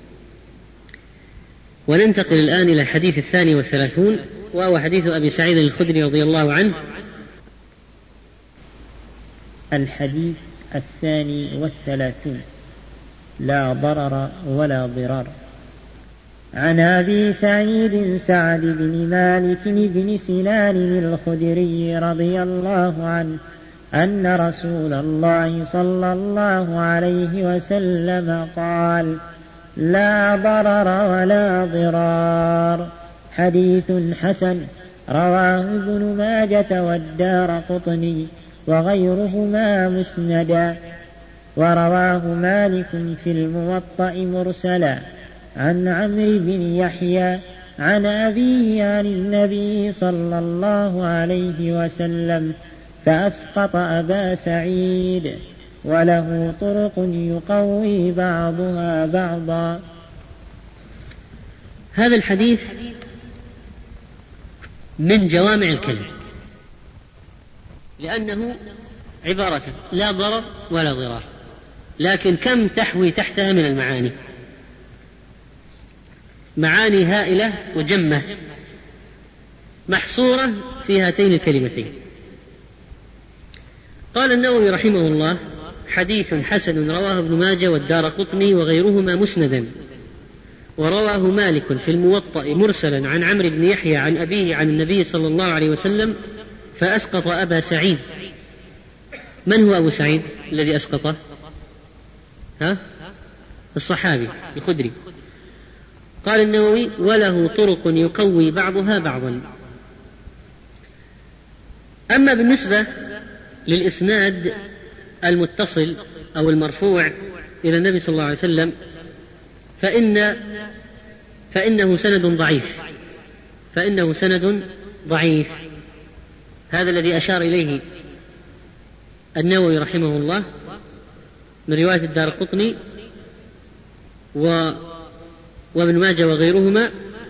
وننتقل الآن إلى الحديث الثاني والثلاثون، وهو حديث أبي سعيد الخدري رضي الله عنه. الحديث الثاني والثلاثون. لا ضرر ولا ضرار. عن أبي سعيد سعد بن مالك بن سنان الخدري رضي الله عنه أن رسول الله صلى الله عليه وسلم قال: لا ضرر ولا ضرار. حديث حسن رواه ابن ماجة والدارقطني وغيرهما مسندا، ورواه مالك في الموطأ مرسلا عن عمرو بن يحيى عن أبيه عن النبي صلى الله عليه وسلم فأسقط أبا سعيد، وله طرق يقوي بعضها بعضا. هذا الحديث من جوامع الكلم، لأنه عبارة لا ضرر ولا ضرار، لكن كم تحوي تحتها من المعاني، معاني هائلة وجمة محصورة في هاتين الكلمتين. قال النووي رحمه الله: حديث حسن رواه ابن ماجة والدارقطني وغيرهما مسندا، ورواه مالك في الموطأ مرسلا عن عمرو بن يحيى عن أبيه عن النبي صلى الله عليه وسلم فأسقط أبا سعيد. من هو أبو سعيد الذي أسقطه؟ ها؟ الصحابي الخدري. قال النووي: وله طرق يقوي بعضها بعضا. أما بالنسبة للإسناد المتصل أو المرفوع إلى النبي صلى الله عليه وسلم فإن فإنه سند ضعيف فإنه سند ضعيف هذا الذي أشار إليه النووي رحمه الله من رواية الدارقطني و وابن ماجه وغيرهما.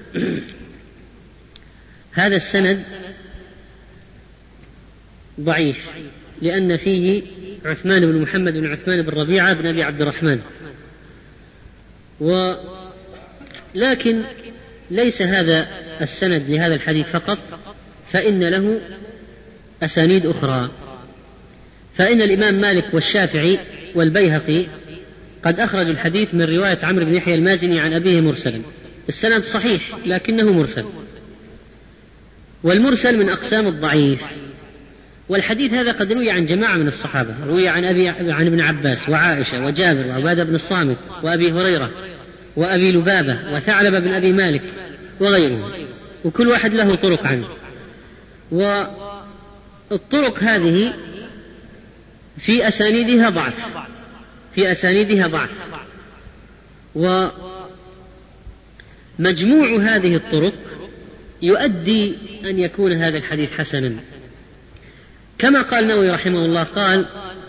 هذا السند ضعيف لأن فيه عثمان بن محمد بن عثمان بن ربيعة بن أبي عبد الرحمن، ولكن ليس هذا السند لهذا الحديث فقط، فإن له أسانيد أخرى. فإن الإمام مالك والشافعي والبيهقي قد أخرجوا الحديث من رواية عمرو بن يحيى المازني عن أبيه مرسلا. السند صحيح لكنه مرسل، والمرسل من أقسام الضعيف. والحديث هذا قد روي عن جماعة من الصحابة، روي عن أبي عن ابن عباس وعائشة وجابر وعبادة بن الصامت وأبي هريرة وأبي لبابة وثعلبة بن أبي مالك وغيره، وكل واحد له طرق عنه. والطرق هذه في أسانيدها ضعف في أسانيدها ضعف ومجموع هذه الطرق يؤدي أن يكون هذا الحديث حسنا، كما قال النووي رحمه الله قال: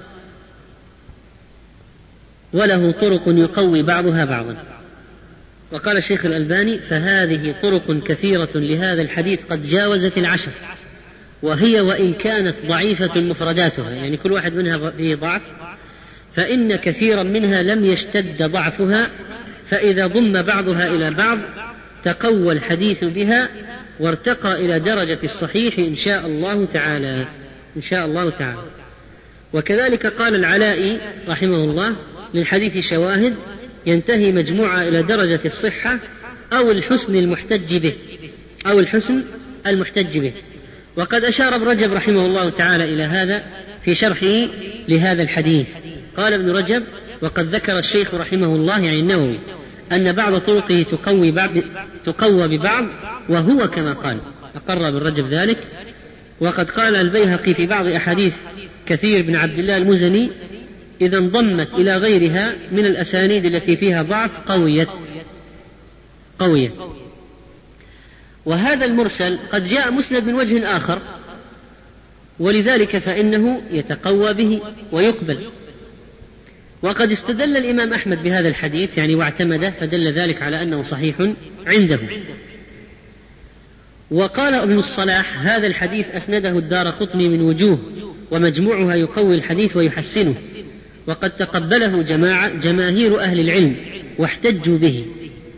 وله طرق يقوي بعضها بعضا. وقال الشيخ الألباني: فهذه طرق كثيرة لهذا الحديث قد جاوزت العشر، وهي وإن كانت ضعيفة مفرداتها، يعني كل واحد منها فيه ضعف، فإن كثيرا منها لم يشتد ضعفها، فإذا ضم بعضها إلى بعض تقوى الحديث بها وارتقى إلى درجة الصحيح إن شاء الله تعالى إن شاء الله تعالى. وكذلك قال العلائي رحمه الله: للحديث شواهد ينتهي مجموعة إلى درجة الصحة أو الحسن المحتج به أو الحسن المحتج به. وقد أشار ابن رجب رحمه الله تعالى إلى هذا في شرحه لهذا الحديث. قال ابن رجب: وقد ذكر الشيخ رحمه الله يعني النووي أن بعض طرقه تقوي, بعض تقوى ببعض، وهو كما قال، أقر ابن رجب ذلك. وقد قال البيهقي في بعض أحاديث كثير بن عبد الله المزني: إذا انضمت إلى غيرها من الأسانيد التي فيها ضعف قويت قوية. وهذا المرسل قد جاء مسند من وجه آخر، ولذلك فإنه يتقوى به ويقبل. وقد استدل الإمام أحمد بهذا الحديث يعني واعتمده، فدل ذلك على أنه صحيح عنده. وقال ابن الصلاح: هذا الحديث أسنده الدارقطني من وجوه، ومجموعها يقوي الحديث ويحسنه، وقد تقبله جماعة جماهير أهل العلم واحتجوا به.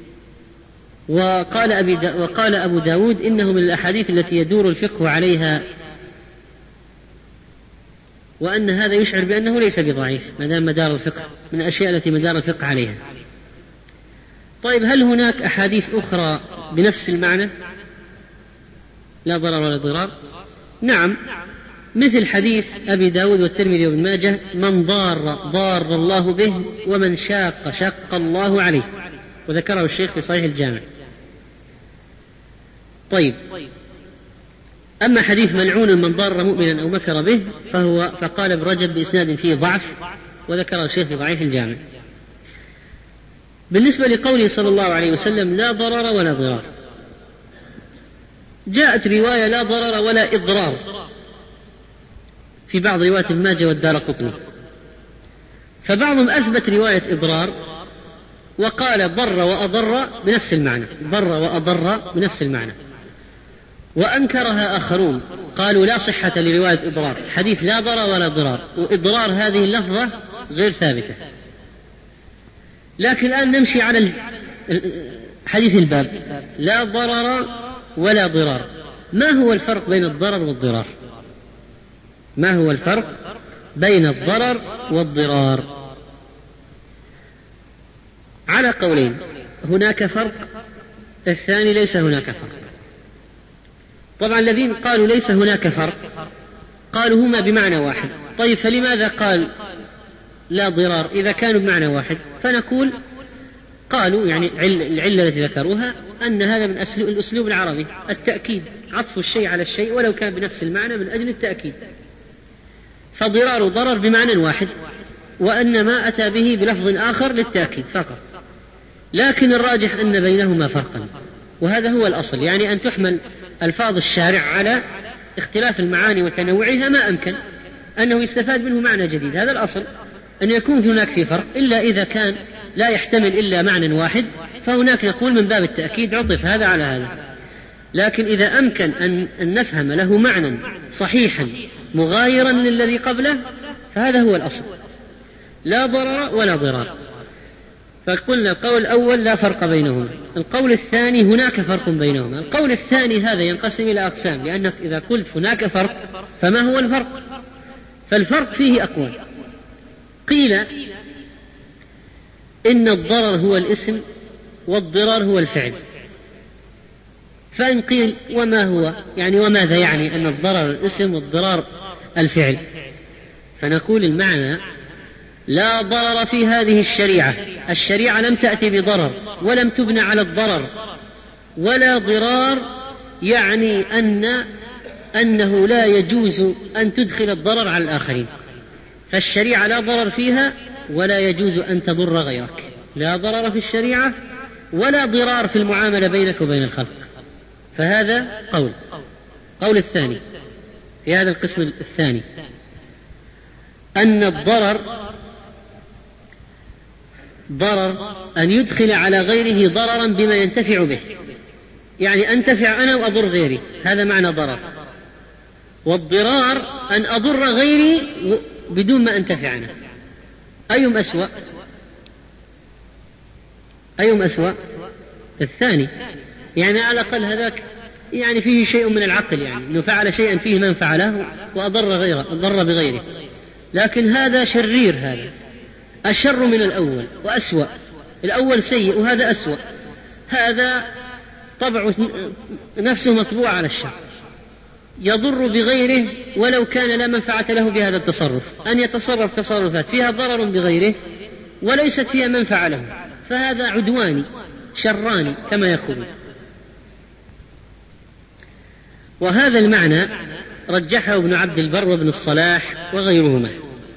وقال, أبي دا وقال أبو داود: إنه من الأحاديث التي يدور الفقه عليها وأن هذا يشعر بأنه ليس بضعيف ما دام مدار الفقه من الأشياء التي مدار الفقه عليها. طيب هل هناك أحاديث أخرى بنفس المعنى لا ضرر ولا ضرار؟ نعم، مثل حديث أبي داود والترمذي وابن ماجه: من ضار ضار الله به ومن شاق شق الله عليه، وذكره الشيخ في صحيح الجامع. طيب، أما حديث ملعون من ضار مؤمنا أو مكر به فهو فقال ابن رجب بإسناد فيه ضعف، وذكره الشيخ في ضعيف الجامع. بالنسبة لقوله صلى الله عليه وسلم لا ضرر ولا ضرار، جاءت رواية لا ضرر ولا إضرار في بعض روايات ابن ماجه والدارقطني، فبعضهم أثبت رواية إضرار وقال ضر وأضر بنفس المعنى، ضر وأضر بنفس المعنى، وأنكرها آخرون قالوا لا صحة لرواية إضرار، حديث لا ضرر ولا ضرار، وإضرار هذه اللفظة غير ثابتة. لكن الآن نمشي على حديث الباب: لا ضرر ولا ضرار. ما هو الفرق بين الضرر والضرار؟ ما هو الفرق بين الضرر والضرار؟ على قولين: هناك فرق، الثاني ليس هناك فرق. طبعا الذين قالوا ليس هناك فرق قالوا هما بمعنى واحد. طيب فلماذا قال لا ضرار إذا كانوا بمعنى واحد؟ فنقول قالوا يعني العلة التي ذكروها أن هذا من الأسلوب العربي، التأكيد، عطف الشيء على الشيء ولو كان بنفس المعنى من أجل التأكيد، فضرار ضرر بمعنى واحد، وأن ما أتى به بلفظ آخر للتأكيد فقط. لكن الراجح أن بينهما فرقا، وهذا هو الأصل، يعني أن تحمل ألفاظ الشارع على اختلاف المعاني وتنوعها ما أمكن، أنه يستفاد منه معنى جديد. هذا الأصل، أن يكون هناك في فرق، إلا إذا كان لا يحتمل إلا معنى واحد فهناك نقول من باب التأكيد عطف هذا على هذا. لكن إذا أمكن أن نفهم له معنى صحيحا مغايرا للذي قبله فهذا هو الأصل، لا ضرر ولا ضرار. فقلنا القول الأول لا فرق بينهما، القول الثاني هناك فرق بينهما. القول الثاني هذا ينقسم إلى أقسام، لأنك إذا قلت هناك فرق فما هو الفرق؟ فالفرق فيه أقوال. قيل إن الضرر هو الاسم والضرار هو الفعل. فإن قيل وما هو يعني وماذا يعني أن الضرر الاسم والضرار الفعل؟ فنقول المعنى: لا ضرر في هذه الشريعة، الشريعة لم تأتي بضرر ولم تبنى على الضرر، ولا ضرار يعني أن أنه لا يجوز أن تدخل الضرر على الآخرين. فالشريعة لا ضرر فيها ولا يجوز أن تضر غيرك، لا ضرر في الشريعة ولا ضرار في المعاملة بينك وبين الخلق. فهذا قول. قول الثاني في هذا القسم الثاني أن الضرر ضرر أن يدخل على غيره ضررا بما ينتفع به، يعني أنتفع أنا وأضر غيري، هذا معنى ضرر. والضرار أن أضر غيري بدون ما أنتفع أنا. أيهم أسوأ؟ أيهم أسوأ؟ الثاني، يعني على الأقل هذاك يعني فيه شيء من العقل، يعني أنه فعل شيئا فيه من فعله وأضر غيره، أضر بغيره. لكن هذا شرير، هذا أشر من الأول وأسوأ. الأول سيء وهذا أسوأ، هذا طبع نفسه مطبوع على الشر، يضر بغيره ولو كان لا منفعة له بهذا التصرف، أن يتصرف تصرفات فيها ضرر بغيره وليست فيها منفعة له، فهذا عدواني شراني كما يقول. وهذا المعنى رجحه ابن عبد البر وابن الصلاح وغيرهما.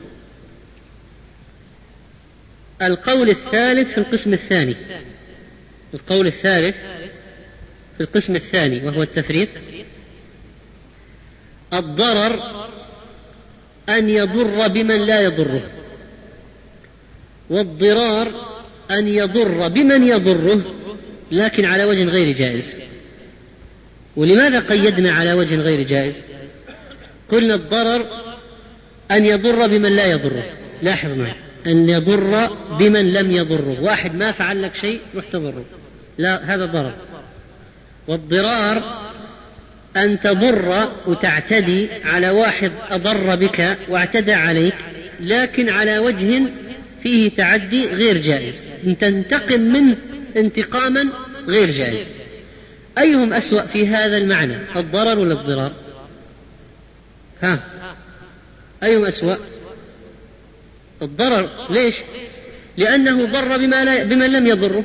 القول الثالث في القسم الثاني القول الثالث في القسم الثاني وهو التفريق: الضرر أن يضر بمن لا يضره، والضرار أن يضر بمن يضره لكن على وجه غير جائز. ولماذا قيدنا على وجه غير جائز؟ قلنا الضرر أن يضر بمن لا يضره، لاحظ معي، أن يضر بمن لم يضره، واحد ما فعل لك شيء تروح تضره، لا، هذا ضرر. والضرار أن تضر وتعتدي على واحد أضر بك واعتدى عليك، لكن على وجه فيه تعدي غير جائز، أن تنتقم منه انتقاما غير جائز. أيهم أسوأ في هذا المعنى، الضرر ولا الضرار؟ ها أيهم أسوأ؟ الضرر. ليش؟ لأنه ضر بما لا بمن لم يضره،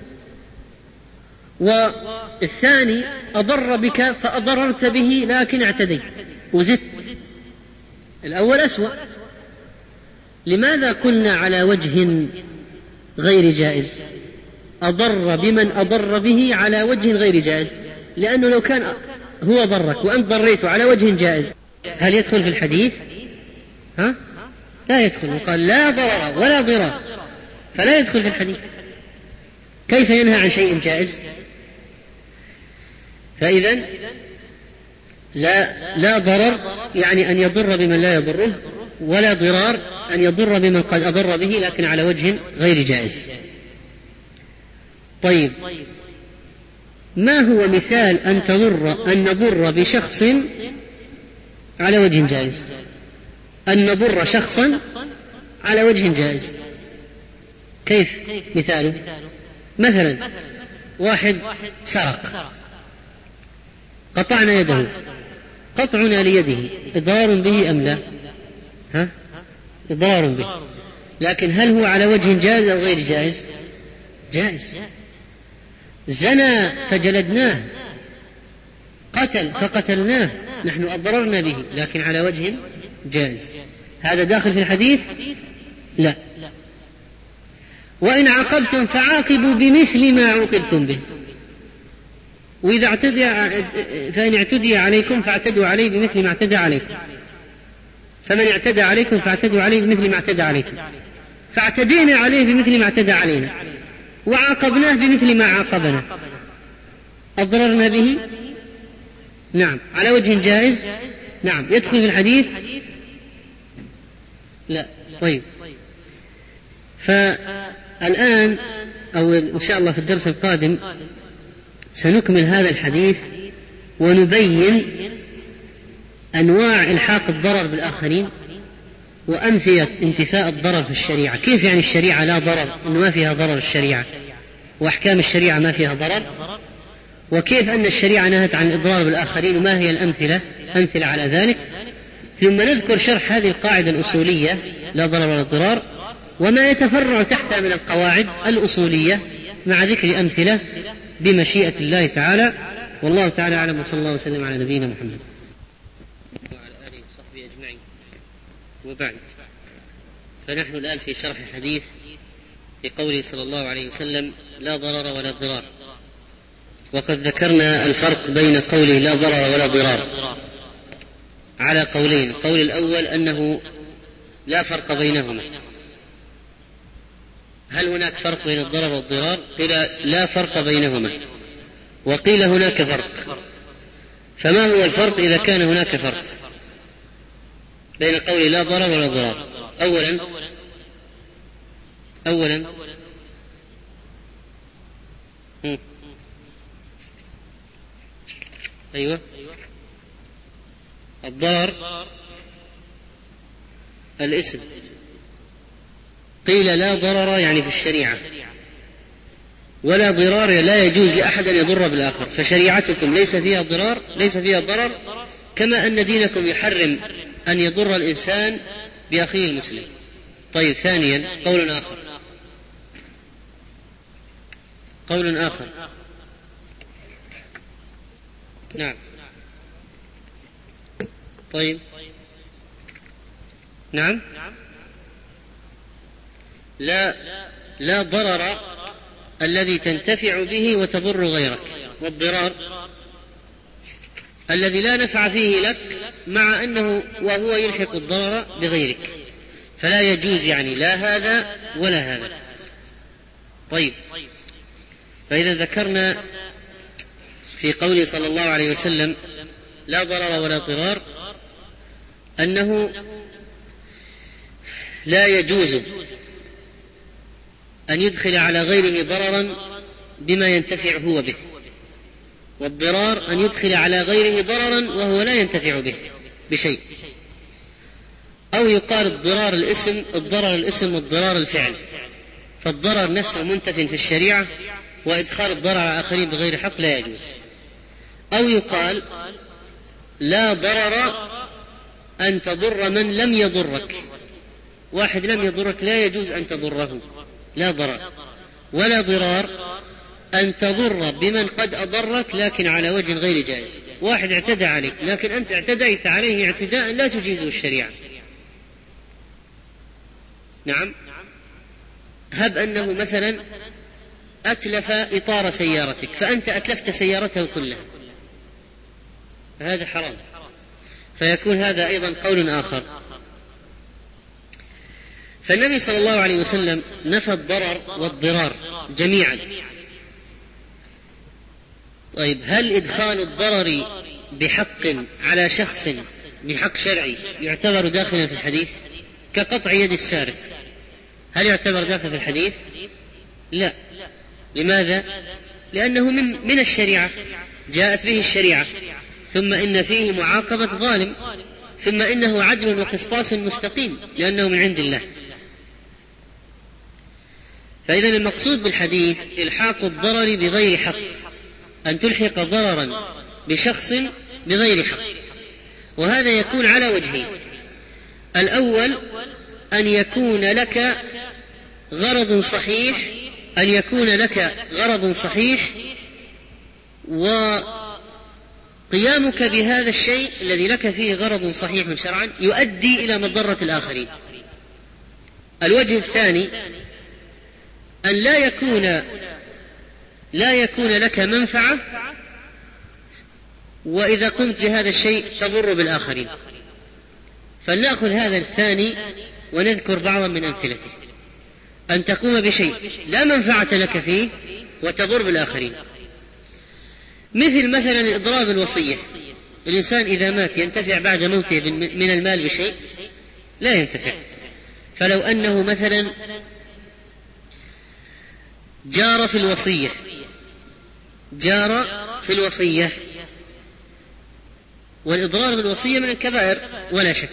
والثاني أضر بك فأضررت به لكن اعتديت وزدت. الأول أسوأ. لماذا قلنا على وجه غير جائز؟ أضر بمن أضر به على وجه غير جائز، لأنه لو كان هو ضرك وأنت ضريته على وجه جائز هل يدخل في الحديث؟ ها؟ لا يدخل. وقال لا ضرر ولا ضرار، فلا يدخل في الحديث. كيف ينهى عن شيء جائز؟ فإذا لا لا ضرر يعني أن يضر بمن لا يضره، ولا ضرار أن يضر بمن قد أضر به لكن على وجه غير جائز. طيب، ما هو مثال أن تضر أن نضر بشخص على وجه جائز؟ أن نضر شخصا على وجه جائز كيف مثاله؟ مثلا واحد سرق، قطعنا يده، قطعنا ليده إضرار به أم لا؟ ها؟ إضرار به، لكن هل هو على وجه جائز أو غير جائز؟ جائز. زنى فجلدناه، قتل فقتلناه، نحن أضررنا به لكن على وجه جائز. هذا داخل في الحديث؟ لا. وإن عاقبتم فعاقبوا بمثل ما عوقبتم به، وإذا اعتدي فإن اعتدي عليكم فاعتدوا عليه بمثل ما اعتدى عليكم، فمن اعتدى عليكم فاعتدوا عليه بمثل ما اعتدى عليكم، فاعتدينا عليه بمثل ما اعتدى علينا، وعاقبناه بمثل ما عاقبنا، أضررنا به. نعم. على وجه جائز؟ نعم. يدخل في الحديث؟ لا. طيب، فالآن أو إن شاء الله في الدرس القادم سنكمل هذا الحديث ونبين أنواع إلحاق الضرر بالآخرين وأمثلة انتفاء الضرر في الشريعة. كيف يعني الشريعة لا ضرر، إنه ما فيها ضرر الشريعة، وأحكام الشريعة ما فيها ضرر، وكيف أن الشريعة نهت عن الإضرار بالآخرين وما هي الأمثلة أمثلة على ذلك. ثم نذكر شرح هذه القاعدة الأصولية لا ضرر ولا ضرار وما يتفرع تحتها من القواعد الأصولية مع ذكر أمثلة بمشيئة الله تعالى. والله تعالى أعلم، وصلى الله وسلم على نبينا محمد وعلى آله وصحبه أجمعين. وبعد، فنحن الآن في شرح الحديث في قوله صلى الله عليه وسلم لا ضرر ولا ضرار. وقد ذكرنا الفرق بين قوله لا ضرر ولا ضرار على قولين. القول الأول أنه لا فرق بينهما. هل هناك فرق بين الضرر والضرار؟ قيل لا فرق بينهما، وقيل هناك فرق. فما هو الفرق إذا كان هناك فرق بين قول لا ضرر ولا ضرار؟ أولا أولا م. أيوة الضرر الاسم. قيل لا ضرر يعني في الشريعة، ولا ضرار لا يجوز لأحد أن يضر بالآخر، فشريعتكم ليس فيها ضرار ليس فيها ضرر، كما أن دينكم يحرم أن يضر الإنسان بأخيه المسلم. طيب، ثانيا قول آخر قول آخر نعم. طيب، نعم. لا لا ضرر الذي تنتفع به وتضر غيرك، والضرار الذي لا نفع فيه لك مع أنه وهو يلحق الضرر بغيرك، فلا يجوز يعني لا هذا ولا هذا. طيب، فإذا ذكرنا في قوله صلى الله عليه وسلم لا ضرر ولا ضرار أنه لا يجوز أن يدخل على غيره ضررا بما ينتفع هو به، والضرار أن يدخل على غيره ضررا وهو لا ينتفع به بشيء. أو يقال الضرار الاسم الضرر الاسم والضرار الفعل، فالضرر نفسه منتف في الشريعة، وإدخال الضرر على آخرين بغير حق لا يجوز. أو يقال لا ضرر أن تضر من لم يضرك، واحد لم يضرك لا يجوز أن تضره، لا ضرر. ولا ضرار أن تضر بمن قد أضرك لكن على وجه غير جائز، واحد اعتدى عليك لكن أنت اعتديت عليه اعتداء لا تجيزه الشريعة. نعم، هب أنه مثلا أتلف إطار سيارتك فأنت أتلفت سيارته كلها، هذا حرام، فيكون هذا أيضا قول آخر. فالنبي صلى الله عليه وسلم نفى الضرر والضرار جميعا. طيب، هل إدخال الضرر بحق على شخص بحق شرعي يعتبر داخلا في الحديث كقطع يد السارق؟ هل يعتبر داخل في الحديث؟ لا. لماذا؟ لأنه من, من الشريعة، جاءت به الشريعة، ثم إن فيه معاقبة ظالم، ثم إنه عدل وقسطاس مستقيم لأنه من عند الله. فإذا المقصود بالحديث إلحاق الضرر بغير حق، أن تلحق ضررا بشخص بغير حق، وهذا يكون على وجهين. الأول أن يكون لك غرض صحيح أن يكون لك غرض صحيح وقيامك بهذا الشيء الذي لك فيه غرض صحيح شرعا يؤدي إلى مضرة الآخرين. الوجه الثاني أن لا يكون لا يكون لك منفعة، وإذا قمت بهذا الشيء تضر بالآخرين. فلنأخذ هذا الثاني ونذكر بعضا من أمثلته. أن تقوم بشيء لا منفعة لك فيه وتضر بالآخرين، مثل مثلا إضراب الوصية. الإنسان إذا مات ينتفع بعد موته من المال بشيء؟ لا ينتفع. فلو أنه مثلا جار في الوصية جار في الوصية والإضرار بالوصية من الكبائر ولا شك،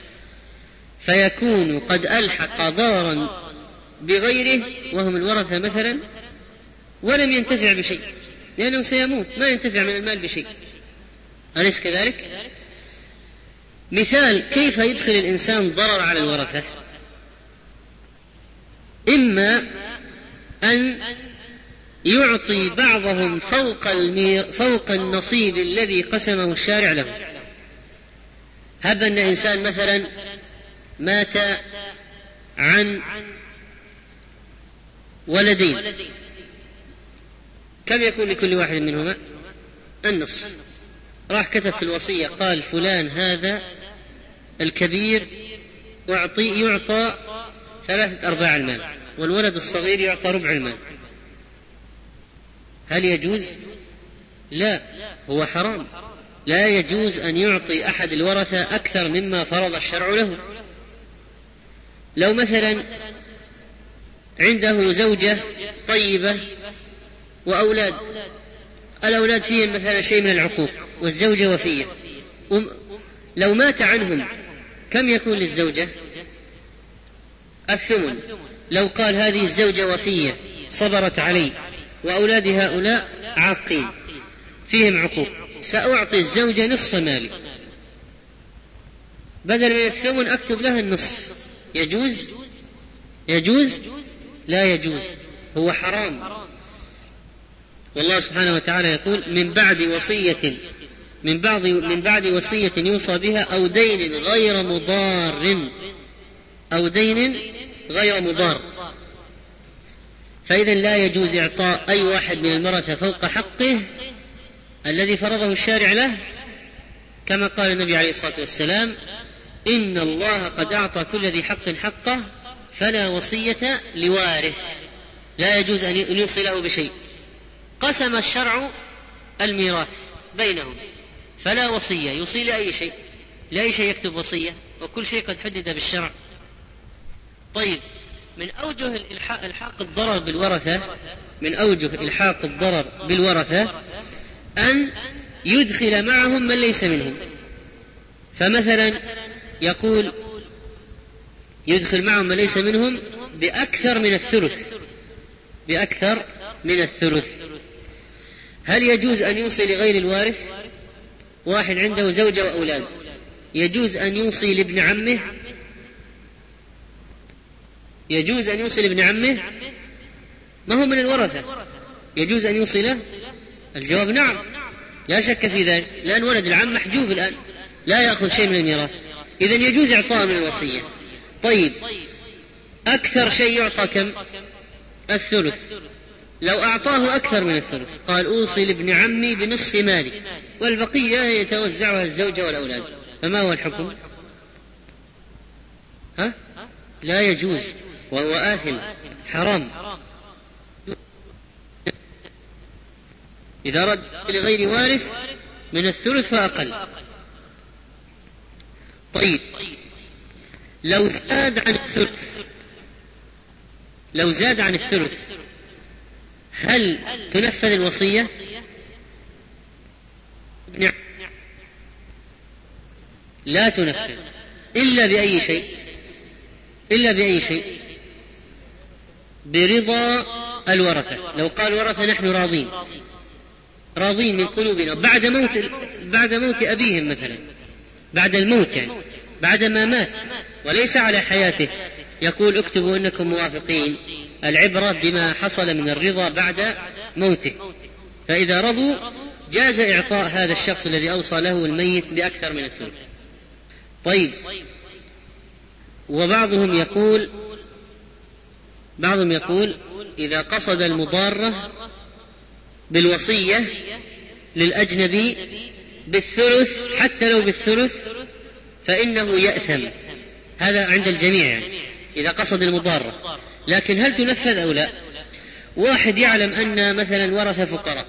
فيكون قد ألحق ضررا بغيره وهم الورثة مثلا ولم ينتفع بشيء، لأنه سيموت ما ينتفع من المال بشيء، أليس كذلك؟ مثال كيف يدخل الإنسان ضرر على الورثة: إما أن يعطي بعضهم فوق, فوق النصيب الذي قسمه الشارع له. هب أن إنسان مثلا مات عن ولدين، كم يكون لكل واحد منهما؟ النصف. راح كتب في الوصية قال فلان هذا الكبير يعطي, يعطى ثلاثة أرباع المال، والولد الصغير يعطى ربع المال. هل يجوز؟ لا، هو حرام. لا يجوز أن يعطي أحد الورثة أكثر مما فرض الشرع له. لو مثلا عنده زوجة طيبة وأولاد، الأولاد فيهم مثلا شيء من العقوق والزوجة وفية، لو مات عنهم كم يكون للزوجة؟ الثمن. لو قال هذه الزوجة وفية صبرت علي وأولاد هؤلاء عاقين فيهم عقوق، سأعطي الزوجة نصف مالي، بدل من الثمن أكتب لها النصف. يجوز؟ يجوز؟ لا يجوز، هو حرام. والله سبحانه وتعالى يقول من بعد وصية من بعد من بعد وصية يوصى بها أو دين غير مضار أو دين غير مضار. فإذا لا يجوز إعطاء أي واحد من المرثة فوق حقه الذي فرضه الشارع له، كما قال النبي عليه الصلاة والسلام: إن الله قد أعطى كل ذي حق حقه فلا وصية لوارث. لا يجوز أن يوصله بشيء. قسم الشرع الميراث بينهم فلا وصية يوصي لأي شيء، لأي شيء يكتب وصية، وكل شيء قد حدد بالشرع. طيب، من أوجه الإلحاق الضرر بالورثة من أوجه إلحاق الضرر بالورثة أن يدخل معهم من ليس منهم. فمثلا يقول يدخل معهم من ليس منهم بأكثر من الثلث بأكثر من الثلث. هل يجوز أن يوصي لغير الوارث؟ واحد عنده زوجة وأولاد، يجوز أن يوصي لابن عمه؟ يجوز أن يوصي لابن عمه؟ ما هو من الورثة، يجوز أن يوصي له؟ الجواب نعم، لا شك في ذلك، لأن ولد العم محجوب الآن لا يأخذ شيء من الميراث، إذن يجوز إعطاء من الوصية. طيب أكثر شيء يعطى كم؟ الثلث. لو أعطاه أكثر من الثلث قال أوصي لابن عمي بنصف مالي والبقية يتوزعها الزوجة والأولاد، فما هو الحكم؟ ها؟ لا يجوز، وهو آثم حرام. إذا رد لغير وارث من الثلث فأقل. طيب لو زاد عن الثلث لو زاد عن الثلث هل تنفذ الوصية؟ لا تنفذ إلا بأي شيء إلا بأي شيء برضا الورثة. لو قال الورثة نحن راضين راضين من قلوبنا بعد موت بعد موت أبيهم مثلا، بعد الموت يعني بعد ما مات وليس على حياته، يقول اكتبوا أنكم موافقين، العبرة بما حصل من الرضا بعد موته. فإذا رضوا جاز إعطاء هذا الشخص الذي أوصى له الميت بأكثر من الثلث. طيب وبعضهم يقول بعضهم يقول إذا قصد المضارة بالوصية للأجنبي بالثلث حتى لو بالثلث فإنه يأثم، هذا عند الجميع يعني إذا قصد المضارة. لكن هل تنفذ أو لا؟ واحد يعلم أن مثلا ورثة فقراء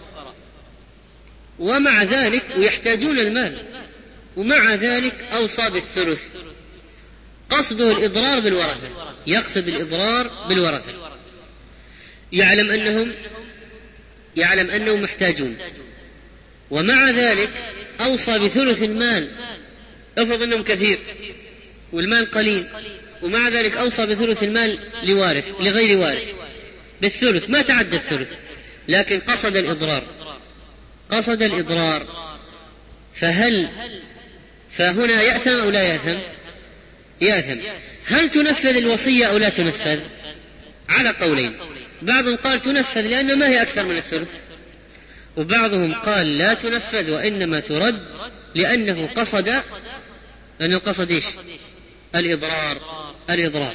ومع ذلك ويحتاجون المال ومع ذلك أوصى بالثلث، قصده الإضرار بالورثة، يقصد الإضرار بالورثة، يعلم أنهم يعلم أنهم محتاجون ومع ذلك أوصى بثلث المال. افرض أنهم كثير والمال قليل ومع ذلك أوصى بثلث المال لوارث لغير وارث بالثلث، ما تعدى الثلث، لكن قصد الإضرار قصد الإضرار فهل فهنا يأثم أو لا يأثم؟ يأثم. هل تنفذ الوصية أو لا تنفذ؟ على قولين، بعضهم قال تنفذ لأن ما هي أكثر من الثلث، وبعضهم قال لا تنفذ وإنما ترد لأنه قصد أنه قصد إيش؟ الإضرار الإضرار.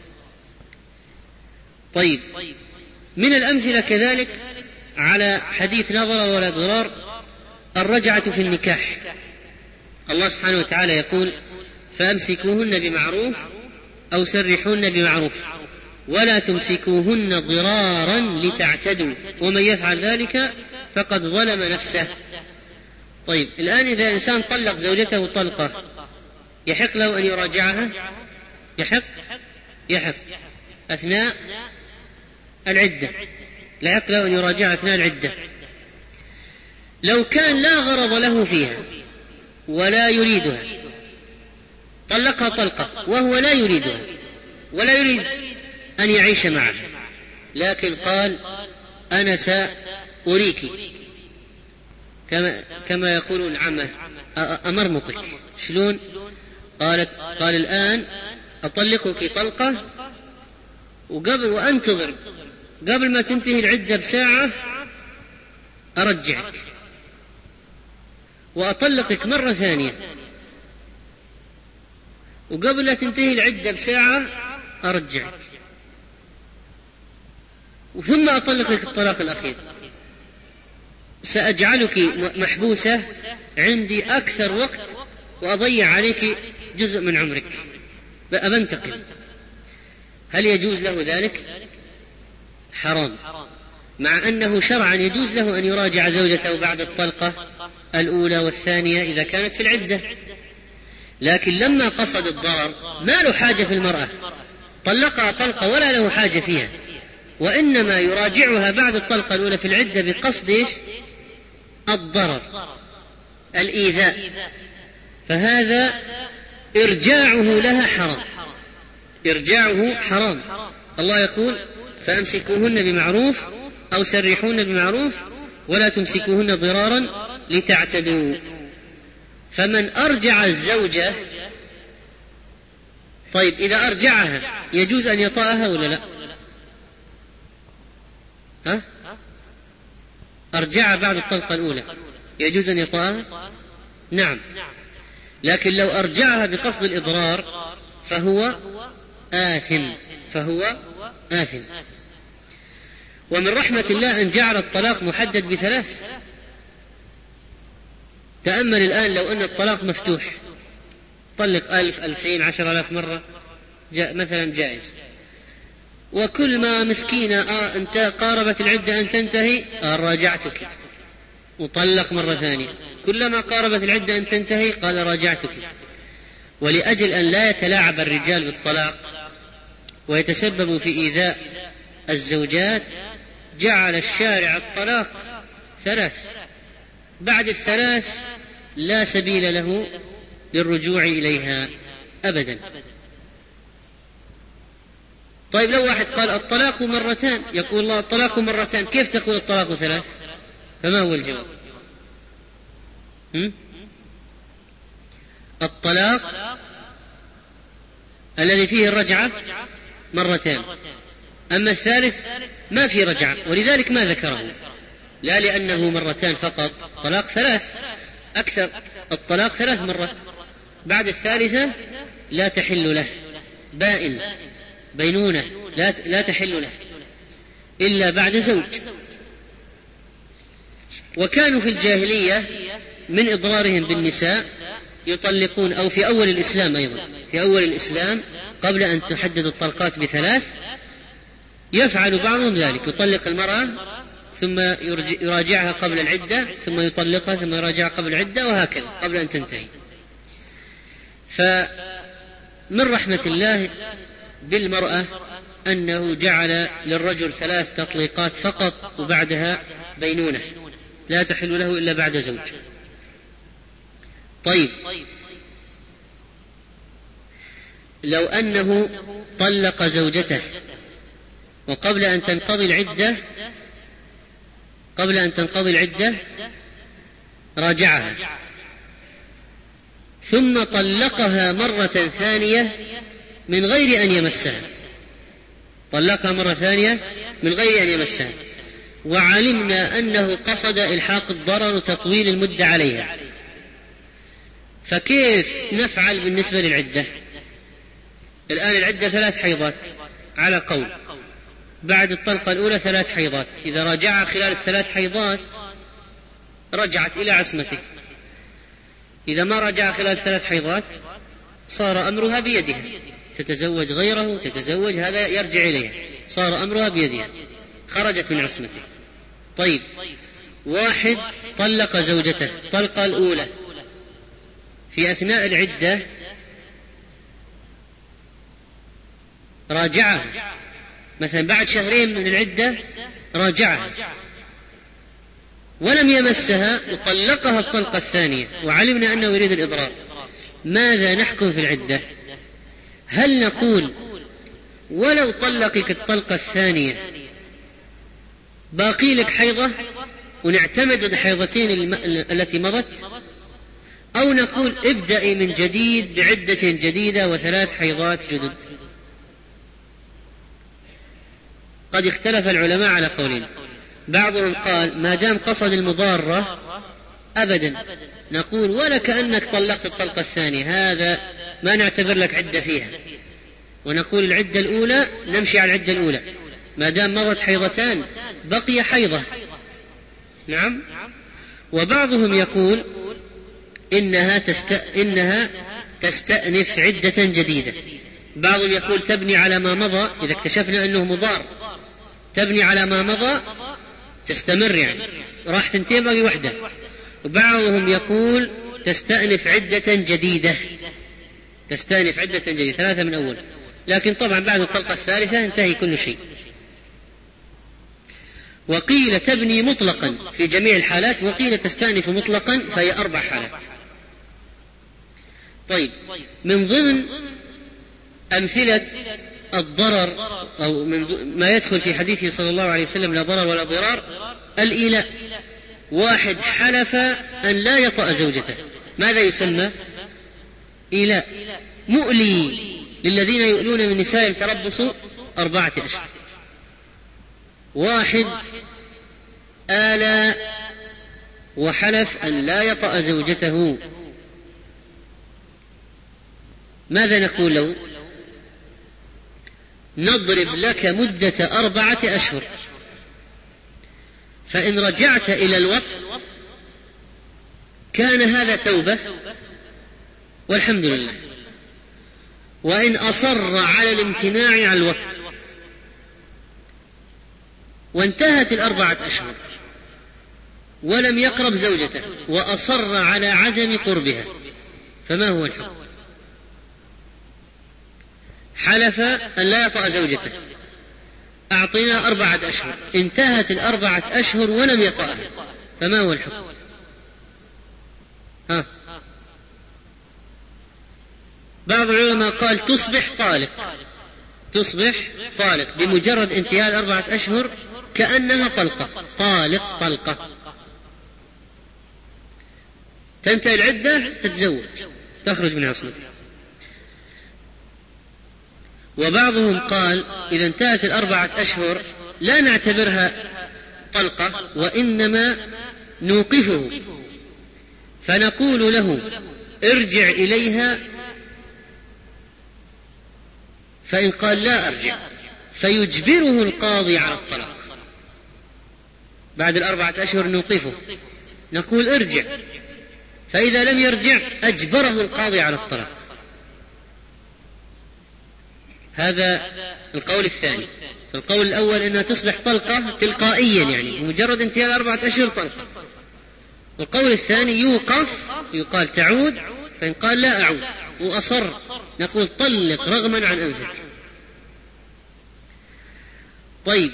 طيب من الأمثلة كذلك على حديث لا ضرر ولا ضرار الرجعة في النكاح. الله سبحانه وتعالى يقول فأمسكوهن بمعروف أو سرحوهن بمعروف ولا تمسكوهن ضرارا لتعتدوا ومن يفعل ذلك فقد ظلم نفسه. طيب الآن إذا إنسان طلق زوجته طلقة يحق له أن يراجعها؟ يحق يحق أثناء العدة، لا يحق له أن يراجعها أثناء العدة. لو كان لا غرض له فيها ولا يريدها، طلقها طلقة وهو لا يريدها ولا يريد أن يعيش معها، لكن قال أنا سأريك كما, كما يقولون العامة أمرمطك. شلون؟ قالت قال الآن أطلقك طلقة وقبل وأنتظر قبل ما تنتهي العدة بساعة أرجعك وأطلقك مرة ثانية وقبل لا تنتهي العدة بساعة أرجعك ثم أطلقك الطلاق الأخير. سأجعلك محبوسة عندي أكثر وقت وأضيع عليك جزء من عمرك أبنتقل. هل يجوز له ذلك؟ حرام، مع أنه شرعا يجوز له أن يراجع زوجته بعد الطلقة الأولى والثانية إذا كانت في العدة، لكن لما قصد الضرر ما له حاجة في المرأة، طلقها طلقة ولا له حاجة فيها، وإنما يراجعها بعد الطلقة الأولى في العدة بقصد إيش؟ الضرر الإيذاء، فهذا إرجاعه لها حرام، إرجاعه حرام. الله يقول فأمسكوهن بمعروف أو سرحوهن بمعروف ولا تمسكوهن ضرارا لتعتدوا. فمن أرجع الزوجة، طيب إذا أرجعها يجوز أن يطأها ولا لا؟ ها؟ أرجعها بعد الطلقة الأولى يجوز أن يطأها؟ نعم، لكن لو أرجعها بقصد الإضرار فهو آثم، فهو آثم. ومن رحمة الله أن جعل الطلاق محدد بثلاث. تأمل الآن لو أن الطلاق مفتوح، طلق ألف ألفين عشر آلاف مرة جاء مثلا جائز، وكل ما مسكينة آه أنت قاربت العدة أن تنتهي آه راجعتك، وطلق مرة ثانية، كلما قاربت العدة أن تنتهي قال راجعتك. ولأجل أن لا يتلاعب الرجال بالطلاق ويتسببوا في إيذاء الزوجات جعل الشارع الطلاق ثلاث، بعد الثلاث لا سبيل له للرجوع إليها أبدا. طيب لو واحد قال الطلاق مرتان، يقول الله الطلاق مرتان، كيف تقول الطلاق ثلاث؟ فما هو الجواب؟ هم؟ الطلاق الذي فيه الرجعة مرتان، أما الثالث ما فيه رجعة، ولذلك ما ذكره، لا لأنه مرتان فقط، طلاق ثلاث أكثر، الطلاق ثلاث مرات، بعد الثالثة لا تحل له، بائن بينونة لا لا تحل له إلا بعد زوج. وكانوا في الجاهلية من إضرارهم بالنساء يطلقون، أو في أول الإسلام أيضا، في أول الإسلام قبل أن تحدد الطلقات بثلاث يفعل بعضهم ذلك، يطلق المرأة ثم يراجعها قبل العدة ثم يطلقها ثم يراجعها قبل العدة وهكذا قبل أن تنتهي. فمن رحمة الله بالمرأة أنه جعل للرجل ثلاث تطليقات فقط وبعدها بينونة لا تحل له إلا بعد زوج. طيب لو أنه طلق زوجته وقبل أن تنقضي العدة قبل أن تنقضي العدة راجعها ثم طلقها مرة ثانية من غير أن يمسها، طلقها مرة ثانية من غير أن يمسها، وعلمنا أنه قصد إلحاق الضرر وتطويل المدة عليها، فكيف نفعل بالنسبة للعدة؟ الآن العدة ثلاث حيضات على قول، بعد الطلقة الأولى ثلاث حيضات، إذا راجعها خلال الثلاث حيضات رجعت إلى عصمته، إذا ما رجع خلال الثلاث حيضات صار أمرها بيدها، تتزوج غيره تتزوج هذا يرجع إليها، صار أمرها بيدها، خرجت من عصمته. طيب واحد طلق زوجته الطلقة الأولى في أثناء العدة راجعها، مثلا بعد شهرين من العدة راجعها ولم يمسها وطلقها الطلقة الثانية وعلمنا أنه يريد الإضرار، ماذا نحكم في العدة؟ هل نقول ولو طلقك الطلقة الثانية باقي لك حيضة ونعتمد الحيضتين التي مضت، أو نقول ابدأي من جديد بعدة جديدة وثلاث حيضات جدد؟ قد اختلف العلماء على قولين، بعضهم قال ما دام قصد المضارة أبدا نقول ولا كأنك طلقت الطلقة الثانية، هذا ما نعتبر لك عدة فيها، ونقول العدة الأولى نمشي على العدة الأولى ما دام مضت حيضتان بقي حيضة. نعم. وبعضهم يقول إنها, تست... إنها تستأنف عدة جديدة، بعضهم يقول تبني على ما مضى، إذا اكتشفنا أنه مضار تبني على ما مضى تستمر، يعني راح تنتهي باقي وحدة. وبعضهم يقول تستأنف عدة جديدة، تستأنف عدة جديدة ثلاثة من أول، لكن طبعا بعد الطلقة الثالثة انتهي كل شيء. وقيل تبني مطلقا في جميع الحالات، وقيل تستأنف مطلقا، فهي أربع حالات. طيب، من ضمن أمثلة الضرر أو من ما يدخل في حديثه صلى الله عليه وسلم لا ضرر ولا ضرار الإيلاء. واحد حلف أن لا يطأ زوجته، ماذا يسمى؟ إيلاء. مؤلي للذين يؤلون من نسائهم تربص أربعة أشهر. واحد آلى وحلف أن لا يطأ زوجته، ماذا نقول له؟ نضرب لك مدة أربعة أشهر، فإن رجعت إلى الوطء كان هذا توبة والحمد لله، وإن أصر على الامتناع عن الوطء وانتهت الأربعة أشهر ولم يقرب زوجته وأصر على عدم قربها، فما هو الحكم؟ حلف أن لا يطأ زوجته، أعطينا أربعة أشهر، انتهت الأربعة أشهر ولم يطأها، فما هو الحكم؟ ها؟ بعض العلماء قال تصبح طالق، تصبح طالق بمجرد انتهاء الأربعة أشهر، كأنها طلقة، طالق طلقة، تنتهي العدة تتزوج تخرج من عصمته. وبعضهم قال إذا انتهت الأربعة أشهر لا نعتبرها طلقة، وإنما نوقفه فنقول له ارجع إليها، فإن قال لا أرجع فيجبره القاضي على الطلاق. بعد الأربعة أشهر نوقفه نقول ارجع، فإذا لم يرجع أجبره القاضي على الطلاق. هذا القول الثاني. القول الأول أنها تصبح طلقة تلقائيا، يعني مجرد انتهاء الأربعة أشهر طلقة. القول الثاني يوقف، يقال تعود، فإن قال لا أعود وأصر نقول طلق رغما عن أنفك. طيب،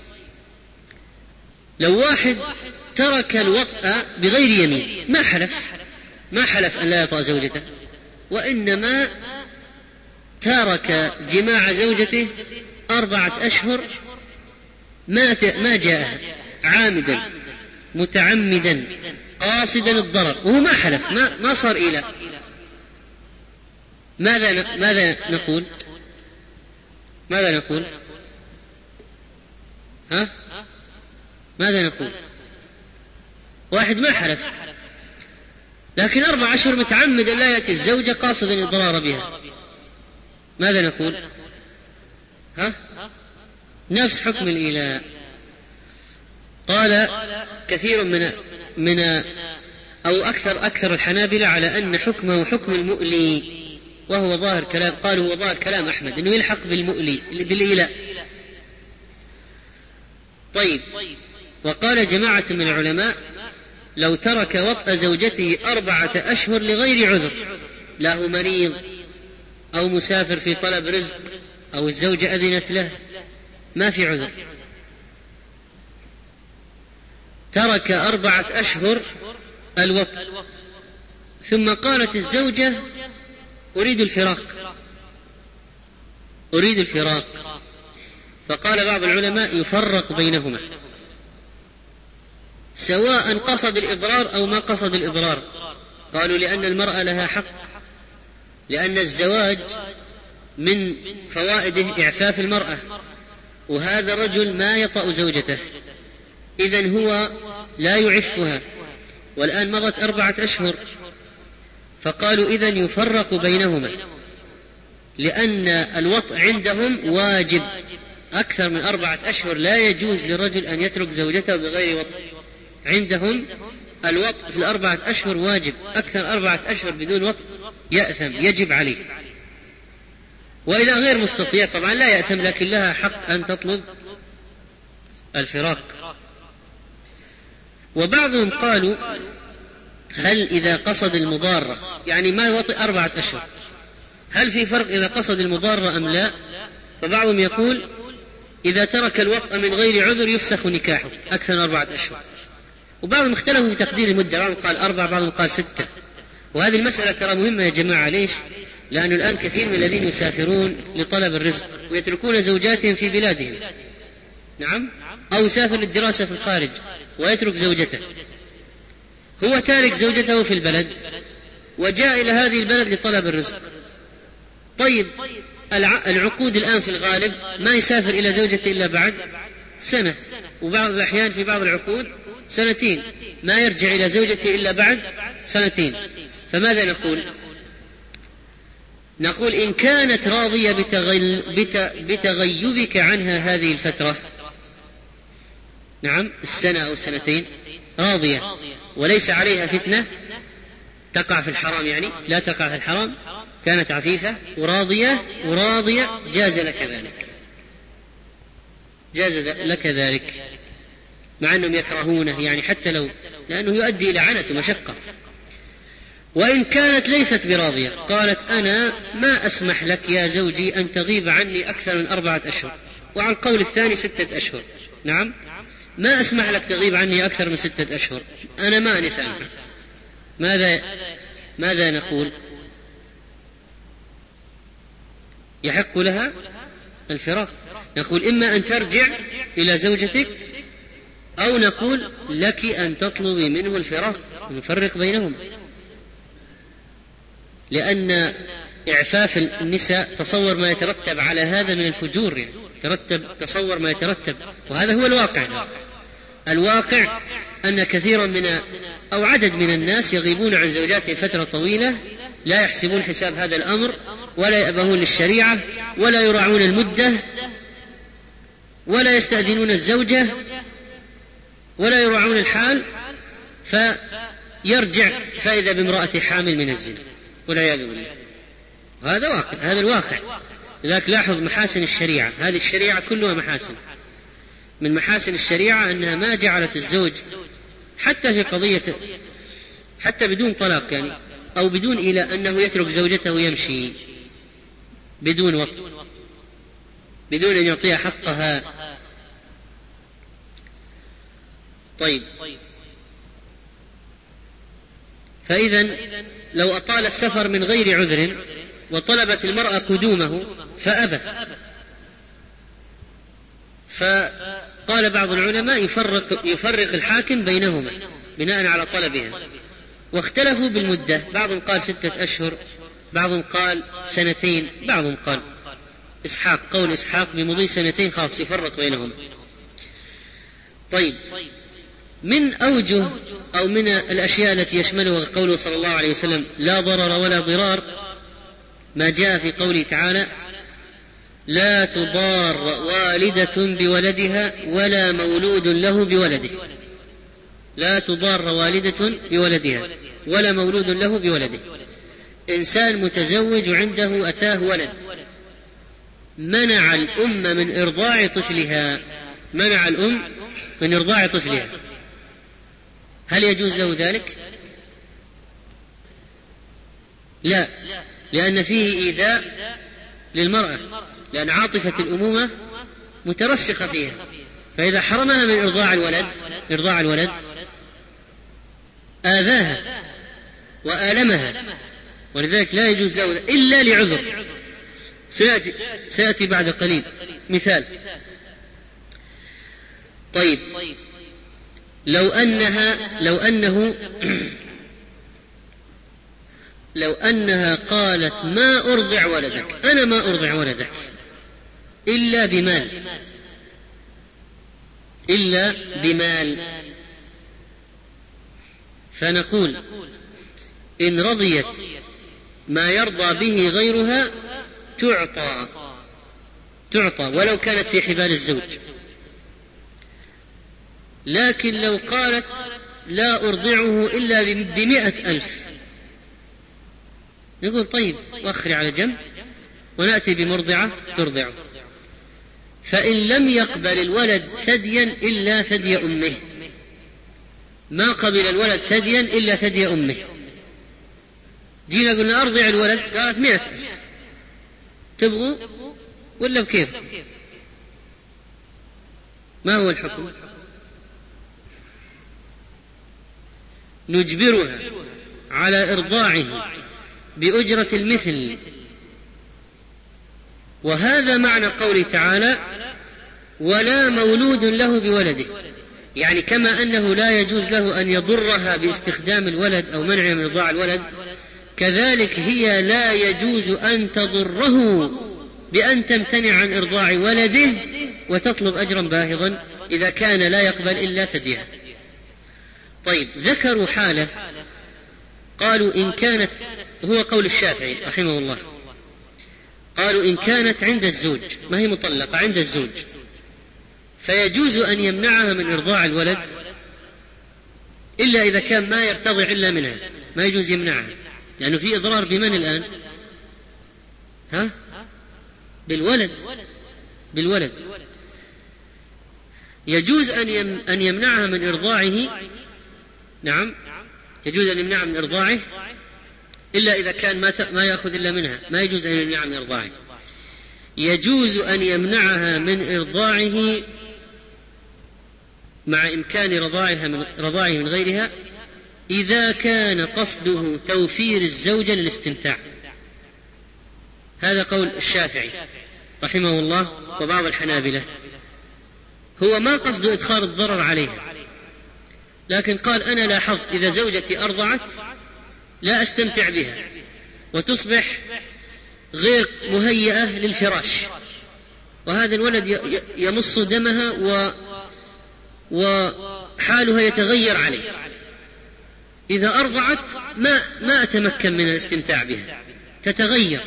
لو واحد ترك الوطأ بغير يمين، ما حلف ما حلف أن لا يطأ زوجته، وإنما ترك جماع زوجته أربعة أشهر ما ما جاءها عامدا متعمدا قاصدا الضرر، وهو ما حلف، ما ما صار إيلاء، ماذا ماذا نقول؟ ماذا نقول؟ ها؟ ماذا نقول؟ واحد ما حلف لكن أربع أشهر متعمدا لا يأتي الزوجة قاصدا الضرر بها، ماذا نقول؟ ها؟ نفس حكم الإيلاء. قال كثير من من أو أكثر أكثر الحنابلة على أن حكمه حكم المؤلي، وهو ظاهر كلام، قالوا هو ظاهر كلام أحمد أنه يلحق بالمؤلي بالإيلاء. طيب، وقال جماعة من العلماء لو ترك وطأ زوجته أربعة أشهر لغير عذر، له مريض أو مسافر في طلب رزق أو الزوجة أذنت له، ما في عذر، ترك أربعة أشهر الوطء، ثم قالت الزوجة أريد الفراق أريد الفراق فقال بعض العلماء يفرق بينهما سواء قصد الإضرار أو ما قصد الإضرار. قالوا لأن المرأة لها حق، لأن الزواج من فوائده إعفاف المرأة، وهذا الرجل ما يطأ زوجته، إذن هو لا يعفها، والآن مضت أربعة أشهر، فقالوا إذن يفرق بينهما، لأن الوطء عندهم واجب، أكثر من أربعة أشهر لا يجوز للرجل أن يترك زوجته بغير وطء، عندهم الوطء في الأربعة أشهر واجب، أكثر أربعة أشهر بدون وطء يأثم، يجب عليه. وإذا غير مستطيع طبعا لا يأثم، لكن لها حق أن تطلب الفراق. وبعضهم قالوا هل إذا قصد المضارة، يعني ما يوطئ أربعة أشهر، هل في فرق إذا قصد المضارة أم لا؟ فبعضهم يقول إذا ترك الوطأ من غير عذر يفسخ نكاحه أكثر من أربعة أشهر. وبعضهم اختلفوا في تقدير المدة، بعضهم قال أربعة بعضهم قال ستة. وهذه المسألة ترى مهمة يا جماعة. ليش؟ لأن الآن كثير من الذين يسافرون لطلب الرزق ويتركون زوجاتهم في بلادهم، نعم، أو يسافر للدراسة في الخارج ويترك زوجته. هو تارك زوجته في البلد وجاء إلى هذه البلد لطلب الرزق. طيب العقود الآن في الغالب ما يسافر إلى زوجته إلا بعد سنة، وبعض الأحيان في بعض العقود سنتين، ما يرجع إلى زوجته إلا بعد سنتين. فماذا نقول؟ نقول إن كانت راضية بتغل... بت... بتغيبك عنها هذه الفترة، نعم السنة أو السنتين، راضية وليس عليها فتنة تقع في الحرام، يعني لا تقع في الحرام، كانت عفيفة وراضية وراضية جاز لك ذلك، جاز لك ذلك مع أنهم يكرهونه، يعني حتى لو، لأنه يؤدي إلى عنة ومشقة. وإن كانت ليست براضية قالت أنا ما أسمح لك يا زوجي أن تغيب عني أكثر من أربعة أشهر، وعن قول الثاني ستة أشهر، نعم ما أسمح لك تغيب عني أكثر من ستة أشهر، أنا ما نسامح. ماذا ماذا نقول؟ يحق لها الفراق. نقول إما أن ترجع إلى زوجتك، أو نقول لك أن تطلبي منه الفراق، نفرق بينهم، لأن إعفاف النساء تصور ما يترتب على هذا من الفجور، يعني ترتب تصور ما يترتب، وهذا هو الواقع. الواقع أن كثيرا من أو عدد من الناس يغيبون عن زوجاتهم فترة طويلة، لا يحسبون حساب هذا الأمر، ولا يأبهون للشريعة، ولا يراعون المدة، ولا يستأذنون الزوجة، ولا يراعون الحال، فيرجع فإذا بامرأة حامل من الزنا والعياذ بالله. هذا واقع، هذا الواقع. لذلك لاحظ محاسن الشريعة، هذه الشريعة كلها محاسن. من محاسن الشريعة أنها ما جعلت الزوج حتى في قضية حتى بدون طلاق، يعني أو بدون إلى أنه يترك زوجته ويمشي بدون وقت، بدون أن يعطيها حقها. طيب، فإذا لو أطال السفر من غير عذر وطلبت المرأة قدومه فأبى، فقال بعض العلماء يفرق, يفرق الحاكم بينهما بناء على طلبها، واختلفوا بالمدة، بعضهم قال ستة أشهر، بعضهم قال سنتين، بعضهم قال إسحاق، قول إسحاق بمضي سنتين خاص يفرق بينهم. طيب، من أوجه أو من الأشياء التي يشملها قوله صلى الله عليه وسلم لا ضرر ولا ضرار، ما جاء في قوله تعالى لا تضار والدة بولدها ولا مولود له بولده، لا تضار والدة بولدها ولا مولود له بولده. إنسان متزوج عنده أتاه ولد، منع الأم من إرضاع طفلها، منع الأم من إرضاع طفلها، هل يجوز له ذلك؟ لا، لأن فيه إيذاء للمرأة، لأن عاطفة الأمومة مترسخة فيها، فإذا حرمها من إرضاع الولد إرضاع الولد آذاها وآلمها، ولذلك لا يجوز له إلا لعذر سيأتي, سيأتي بعد قليل مثال. طيب، لو أنها لو أنه لو أنها قالت ما أرضع ولدك، أنا ما أرضع ولدك إلا بمال، إلا بمال، فنقول إن رضيت ما يرضى به غيرها تعطى تعطى ولو كانت في حبال الزوج. لكن لو قالت لا أرضعه إلا بمئة ألف، نقول طيب وأخري على جنب ونأتي بمرضعة ترضعه. فإن لم يقبل الولد ثديا إلا ثدي أمه، ما قبل الولد ثديا إلا ثدي أمه، جينا قلنا أرضع الولد، قالت مئة ألف، تبغوا ولا بكيف؟ ما هو الحكم؟ نجبرها على إرضاعه بأجرة المثل، وهذا معنى قوله تعالى ولا مولود له بولده، يعني كما أنه لا يجوز له أن يضرها باستخدام الولد أو منع من إرضاع الولد، كذلك هي لا يجوز أن تضره بأن تمتنع عن إرضاع ولده وتطلب أجرا باهظا إذا كان لا يقبل إلا ثديها. طيب، ذكروا حالة قالوا إن كانت، هو قول الشافعي رحمه الله، قالوا إن كانت عند الزوج، ما هي مطلقة، عند الزوج، فيجوز أن يمنعها من إرضاع الولد إلا إذا كان ما يرتضع إلا منها، ما يجوز يمنعها، لأنه في إضرار بمن الآن؟ ها؟ بالولد، بالولد. يجوز أن يمنعها من إرضاعه، نعم، يجوز أن يمنعها من إرضاعه إلا إذا كان ما ما يأخذ إلا منها، ما يجوز أن يمنعها من إرضاعه. يجوز أن يمنعها من إرضاعه مع إمكان رضاعها من رضاعه من غيرها إذا كان قصده توفير الزوجة للاستمتاع. هذا قول الشافعي رحمه الله وبعض الحنابلة، هو ما قصد إدخال الضرر عليها، لكن قال أنا لاحظت إذا زوجتي أرضعت لا أستمتع بها وتصبح غير مهيئة للفراش، وهذا الولد يمص دمها و وحالها يتغير عليه، إذا أرضعت ما ما أتمكن من الاستمتاع بها، تتغير.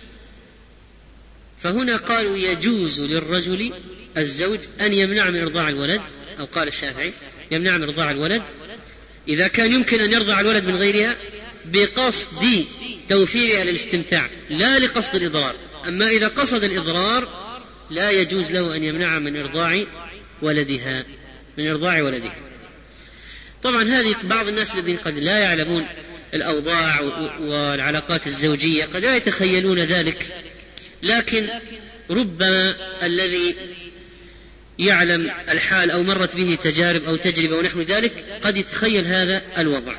فهنا قالوا يجوز للرجل الزوج أن يمنع من إرضاع الولد، أو قال الشافعي يمنع من إرضاع الولد إذا كان يمكن أن يرضع الولد من غيرها بقصد توفيرها للاستمتاع لا لقصد الإضرار. أما إذا قصد الإضرار لا يجوز له أن يمنع من إرضاع ولدها من إرضاع ولدها. طبعا هذه بعض الناس الذين قد لا يعلمون الأوضاع والعلاقات الزوجية قد لا يتخيلون ذلك، لكن ربما الذي يعلم الحال أو مرت به تجارب أو تجربة ونحو ذلك قد يتخيل هذا الوضع.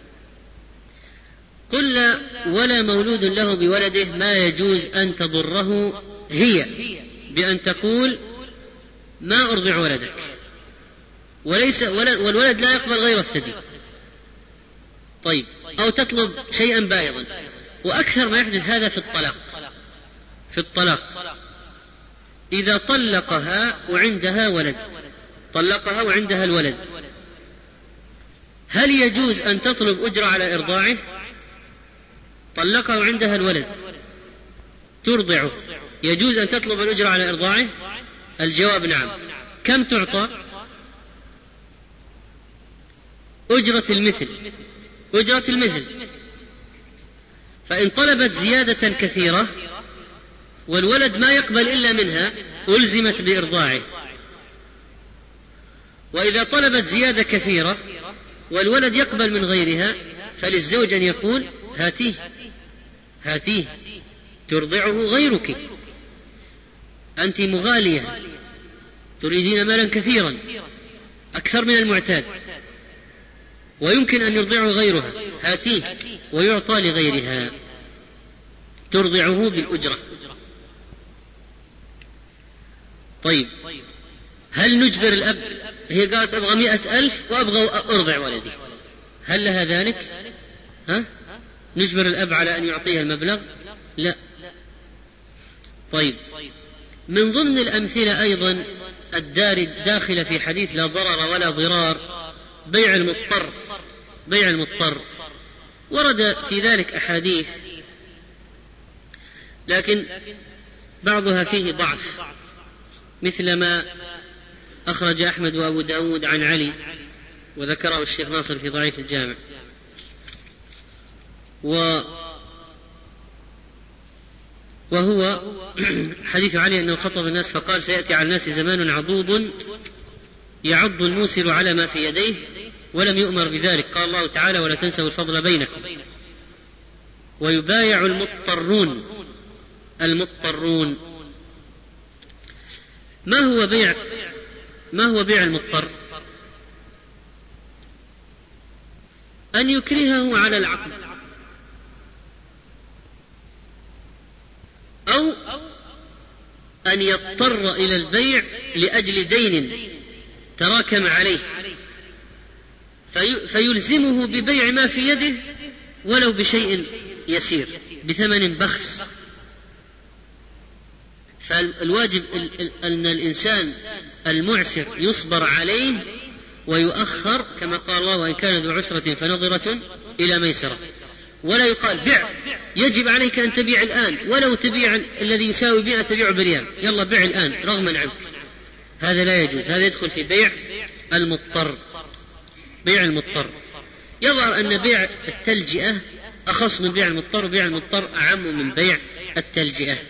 قلنا ولا مولود له بولده ما يجوز أن تضره هي بأن تقول ما أرضع ولدك، وليس والولد لا يقبل غير الثدي، طيب، أو تطلب شيئا باهظا. وأكثر ما يحدث هذا في الطلاق، في الطلاق إذا طلقها وعندها ولد، طلقها وعندها الولد، هل يجوز أن تطلب أجرة على إرضاعه؟ طلقها وعندها الولد ترضعه، يجوز أن تطلب الأجرة على إرضاعه؟ الجواب نعم. كم تعطى؟ أجرة المثل، أجرة المثل. فإن طلبت زيادة كثيرة والولد ما يقبل إلا منها ألزمت بإرضاعه، وإذا طلبت زيادة كثيرة والولد يقبل من غيرها فللزوج أن يقول هاتيه هاتيه ترضعه غيرك، أنت مغالية تريدين مالا كثيرا أكثر من المعتاد ويمكن أن يرضعه غيرها، هاتيه ويعطى لغيرها ترضعه بالأجرة. طيب، هل نجبر الأب؟ هي قالت أبغى مئة ألف وأبغى أرضع ولدي، هل لها ذلك؟ ها؟ نجبر الأب على أن يعطيها المبلغ؟ لا. طيب، من ضمن الأمثلة أيضا الدار الداخلة في حديث لا ضرر ولا ضرار بيع المضطر، بيع المضطر ورد في ذلك أحاديث لكن بعضها فيه ضعف، مثل ما أخرج أحمد وأبو داود عن علي وذكره الشيخ ناصر في ضعيف الجامع. و وهو حديث علي أنه خطب الناس فقال سيأتي على الناس زمان عضوض يعض الموسر على ما في يديه ولم يؤمر بذلك، قال الله تعالى ولا تنسوا الفضل بينكم، ويبايع المضطرون. المضطرون ما هو بيع ما هو بيع المضطر؟ أن يكرهه على العقد، أو أن يضطر إلى البيع لأجل دين تراكم عليه في فيلزمه ببيع ما في يده ولو بشيء يسير بثمن بخس. فالواجب أن الإنسان المعسر يصبر عليه ويؤخر كما قال الله: وإن كان ذو عسرة فنظرة إلى ميسرة. ولا يقال بع، يجب عليك أن تبيع الآن، ولو تبيع الذي يساوي مئة تبيع بريال، يلا بيع الآن رغما عنك. هذا لا يجوز، هذا يدخل في بيع المضطر. بيع المضطر يظهر أن بيع التلجئة أخص من بيع المضطر، وبيع المضطر أعم من بيع التلجئة.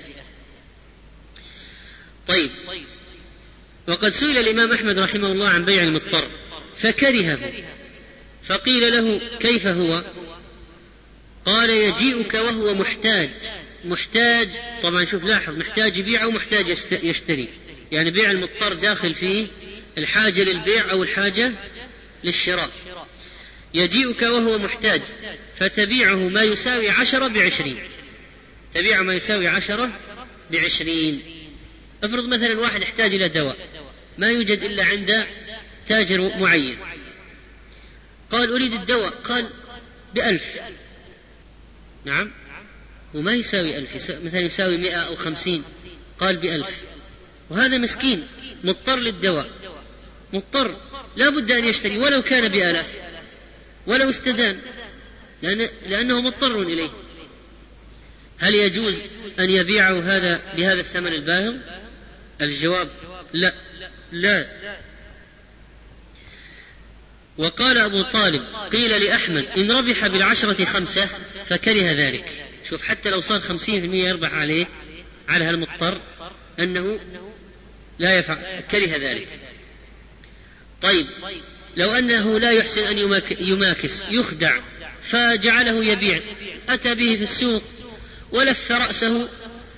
طيب، وقد سئل الإمام أحمد رحمه الله عن بيع المضطر فكرهه، فقيل له: كيف هو؟ قال: يجيئك وهو محتاج. محتاج طبعا، شوف لاحظ، محتاج يبيع أو محتاج يشتري، يعني بيع المضطر داخل فيه الحاجة للبيع أو الحاجة للشراء. يجيئك وهو محتاج فتبيعه ما يساوي عشرة بعشرين، تبيع ما يساوي عشرة بعشرين. افرض مثلا واحد يحتاج إلى دواء ما يوجد إلا عند تاجر معين، قال: أريد الدواء، قال: بألف. نعم، وما يساوي ألف، مثلا يساوي مئة أو خمسين، قال بألف. وهذا مسكين مضطر للدواء، مضطر لا بد أن يشتري ولو كان بآلاف، ولو استدان، لأن لأنه مضطر إليه. هل يجوز أن يبيعه هذا بهذا الثمن الباهظ؟ الجواب: لا لا. وقال أبو طالب: قيل لأحمد: إن ربح بالعشرة خمسة فكره ذلك. شوف، حتى لو صار خمسين في المئة يربح عليه على هالمضطر، أنه لا يفعل، كره ذلك. طيب، لو أنه لا يحسن أن يماكس، يخدع فجعله يبيع، أتى به في السوق ولف رأسه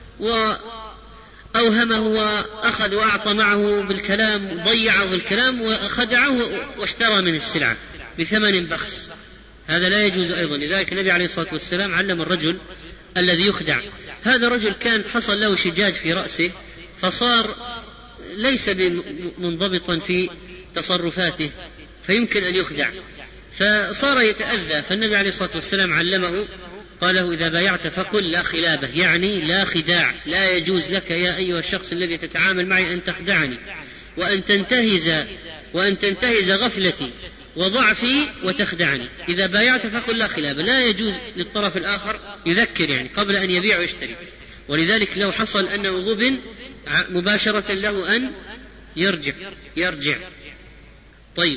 وأوهمه وأخذ وأعطى معه بالكلام، ضيعه بالكلام وخدعه واشترى من السلعة بثمن بخس، هذا لا يجوز أيضا. لذلك النبي عليه الصلاة والسلام علم الرجل الذي يخدع. هذا الرجل كان حصل له شجاج في رأسه، فصار ليس منضبطا في تصرفاته، فيمكن أن يخدع، فصار يتأذى. فالنبي عليه الصلاة والسلام علمه، قال له: إذا بايعت فقل لا خلابة، يعني لا خداع، لا يجوز لك يا أيها الشخص الذي تتعامل معي أن تخدعني وأن تنتهز وأن تنتهز غفلتي وضعفي وتخدعني. إذا بايعت فقل لا خلابة، لا يجوز للطرف الآخر يذكر يعني قبل أن يبيع ويشتري. ولذلك لو حصل أنه غبن مباشرة له أن يرجع يرجع طيب،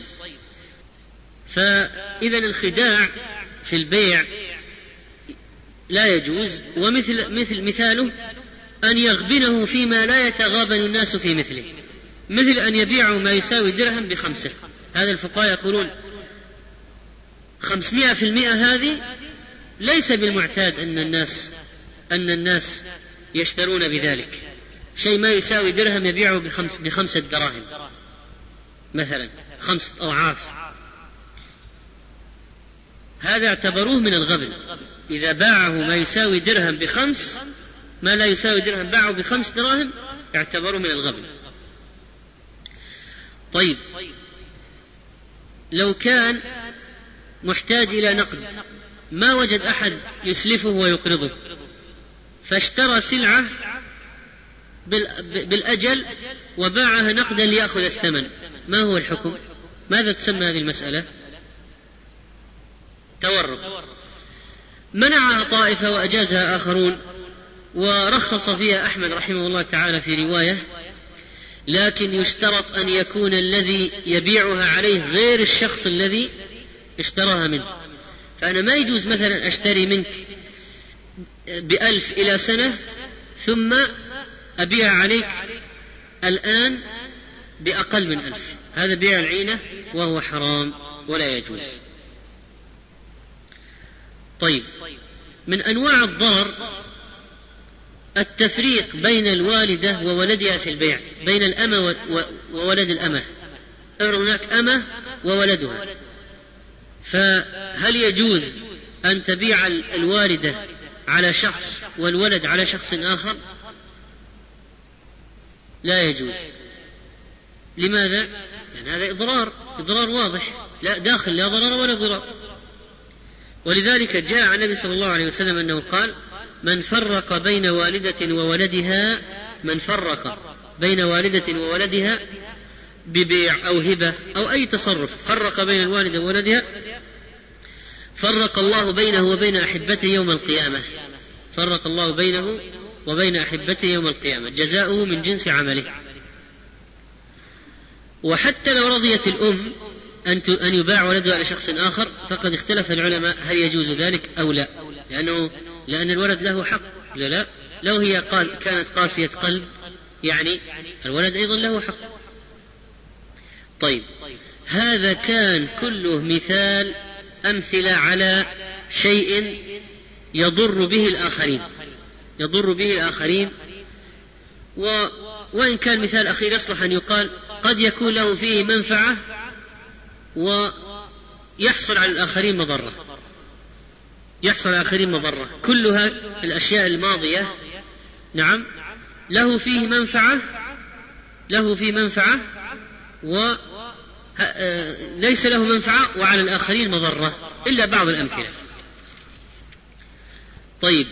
فإذا الخداع في البيع لا يجوز. ومثل مثل مثاله أن يغبنه فيما لا يتغابن الناس في مثله، مثل أن يبيعه ما يساوي درهم بخمسة. هذا الفقهاء يقولون خمسمائة في المئة هذه ليس بالمعتاد أن الناس أن الناس يشترون بذلك. شيء ما يساوي درهم يبيعه بخمس بخمسة دراهم مثلا، خمسة أضعاف، هذا اعتبروه من الغبن. إذا باعه ما يساوي درهم بخمس، ما لا يساوي درهم باعه بخمس دراهم، اعتبروه من الغبن. طيب، لو كان محتاج إلى نقد ما وجد أحد يسلفه ويقرضه، فاشترى سلعة بالأجل وباعها نقدا ليأخذ الثمن، ما هو الحكم؟ ماذا تسمى هذه المسألة؟ تورق. منعها طائفة وأجازها آخرون، ورخص فيها أحمد رحمه الله تعالى في رواية، لكن يشترط أن يكون الذي يبيعها عليه غير الشخص الذي اشتراها منه. فأنا ما يجوز مثلا أشتري منك بألف إلى سنة ثم أبيع عليك الآن بأقل من ألف، هذا بيع العينة وهو حرام ولا يجوز. طيب، من أنواع الضرر التفريق بين الوالدة وولدها في البيع، بين الأمة وولد الأمة، هناك أمة وولدها، فهل يجوز أن تبيع الوالدة على شخص والولد على شخص آخر؟ لا يجوز. لماذا؟ لأن هذا إضرار، إضرار واضح، لا داخل لا ضرر ولا ضرار. ولذلك جاء عن النبي صلى الله عليه وسلم أنه قال: من فرق بين والدة وولدها من فرق بين والدة وولدها ببيع أو هبة أو أي تصرف، فرق بين الوالدة وولدها، فرق الله بينه وبين أحبته يوم القيامة، فرق الله بينه وبين أحبته يوم القيامة، جزاؤه من جنس عمله. وحتى لو رضيت الأم أن يباع ولدها على شخص آخر، فقد اختلف العلماء هل يجوز ذلك أو لا، لأنه لأن الولد له حق. لا لا لو هي قال كانت قاسية قلب يعني الولد أيضا له حق. طيب، هذا كان كله مثال أمثلة على شيء يضر به الآخرين، يضر به الآخرين و... وإن كان مثال أخير يصلح أن يقال قد يكون له فيه منفعة ويحصل على الآخرين مضرة، يحصل على الآخرين مضرة. كلها الأشياء الماضية نعم له فيه منفعة، له فيه منفعة وليس له منفعة وعلى الآخرين مضرة، إلا بعض الأمثلة. طيب،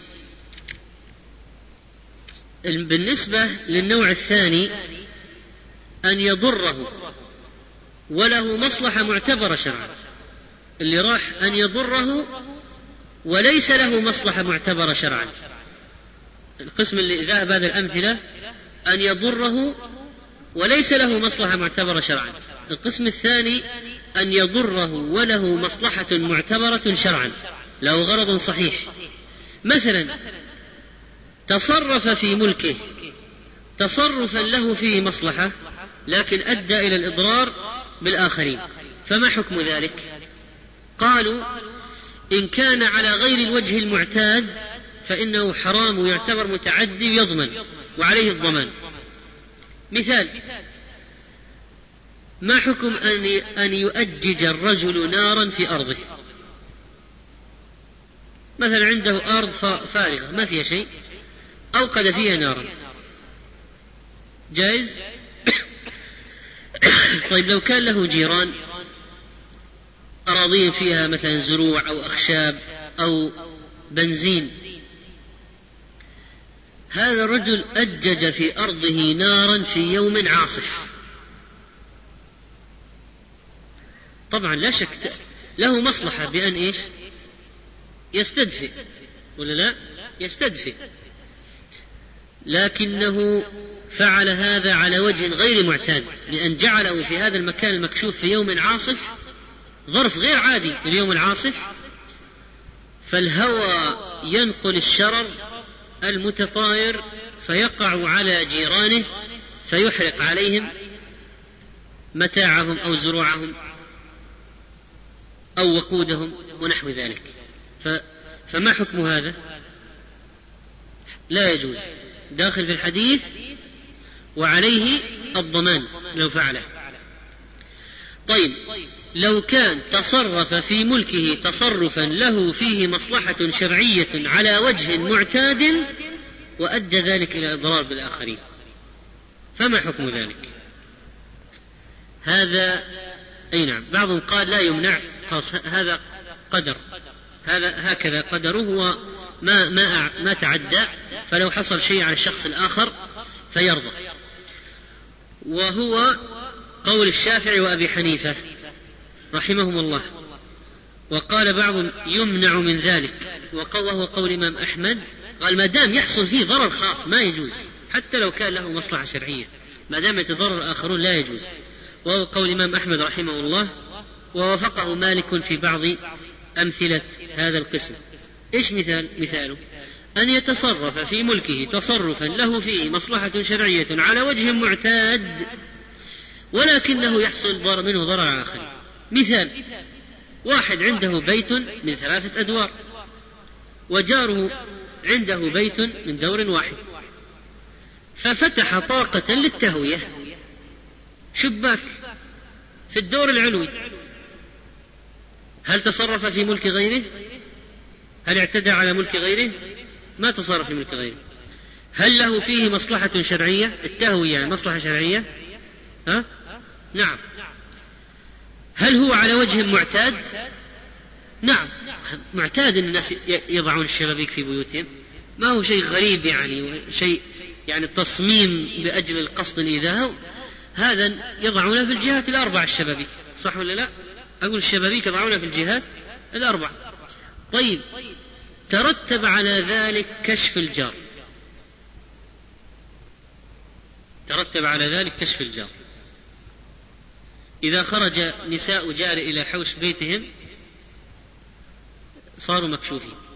بالنسبة للنوع الثاني أن يضره وله مصلحة معتبرة شرعا، اللي راح أن يضره وليس له مصلحة معتبرة شرعا. القسم اللي ذهب هذه الأمثلة أن يضره وليس له مصلحة معتبرة شرعا. القسم الثاني أن يضره وله مصلحة معتبرة شرعا، له غرض صحيح. مثلا تصرف في ملكه تصرفا له فيه مصلحة لكن أدى إلى الإضرار بالآخرين، فما حكم ذلك؟ قالوا إن كان على غير الوجه المعتاد فإنه حرام ويعتبر متعدي ويضمن وعليه الضمان. مثال: ما حكم أن يؤجج الرجل نارا في أرضه؟ مثلا عنده أرض فارغة ما فيها شيء، أوقد فيها نارا، جائز؟ طيب، لو كان له جيران أراضين فيها مثلا زروع أو أخشاب أو بنزين، هذا الرجل أجج في أرضه نارا في يوم عاصف، طبعا لا شك له مصلحة بأن إيش؟ يستدفئ ولا لا؟ يستدفئ، لكنه فعل هذا على وجه غير معتاد، لأن جعله في هذا المكان المكشوف في يوم عاصف، ظرف غير عادي اليوم العاصف، فالهوى ينقل الشرر المتطاير فيقع على جيرانه فيحرق عليهم متاعهم أو زروعهم أو وقودهم ونحو ذلك. فما حكم هذا؟ لا يجوز، داخل في الحديث وعليه الضمان لو فعله. طيب، لو كان تصرف في ملكه تصرفا له فيه مصلحة شرعية على وجه معتاد وأدى ذلك إلى إضرار بالآخرين، فما حكم ذلك؟ هذا أي نعم، بعضهم قال لا يمنع، هذا قدر، هذا هكذا قدره وما ما ما تعدى، فلو حصل شيء على الشخص الآخر فيرضى. وهو قول الشافعي وأبي حنيفة رحمهم الله. وقال بعضهم يمنع من ذلك، وهو قول الإمام أحمد، قال ما دام يحصل فيه ضرر خاص ما يجوز، حتى لو كان له مصلحة شرعية، ما دام يتضرر الآخرون لا يجوز. وهو قول الإمام أحمد رحمه الله، ووافقه مالك في بعض أمثلة هذا القسم. إيش مثال؟ مثاله أن يتصرف في ملكه تصرفا له فيه مصلحة شرعية على وجه معتاد ولكنه يحصل ضرر منه ضرر على آخر. مثال: واحد عنده بيت من ثلاثة أدوار وجاره عنده بيت من دور واحد ففتح طاقة للتهوية، شباك في الدور العلوي، هل تصرف في ملك غيره؟ هل اعتدى على ملك غيره؟ ما تصرف في ملك غيره. هل له فيه مصلحة شرعية؟ التهوية مصلحة شرعية؟ ها؟ نعم. هل هو على وجه معتاد؟ نعم، معتاد أن الناس يضعون الشبابيك في بيوتهم، ما هو شيء غريب يعني، شيء يعني تصميم لأجل القصد الإيذاء، هذا يضعونه في الجهات الأربع الشبابيك، صح ولا لا؟ أقول الشبابيك يضعونه في الجهات الأربع. طيب، ترتب على ذلك كشف الجار، ترتب على ذلك كشف الجار. إذا خرج نساء جار إلى حوش بيتهم صاروا مكشوفين،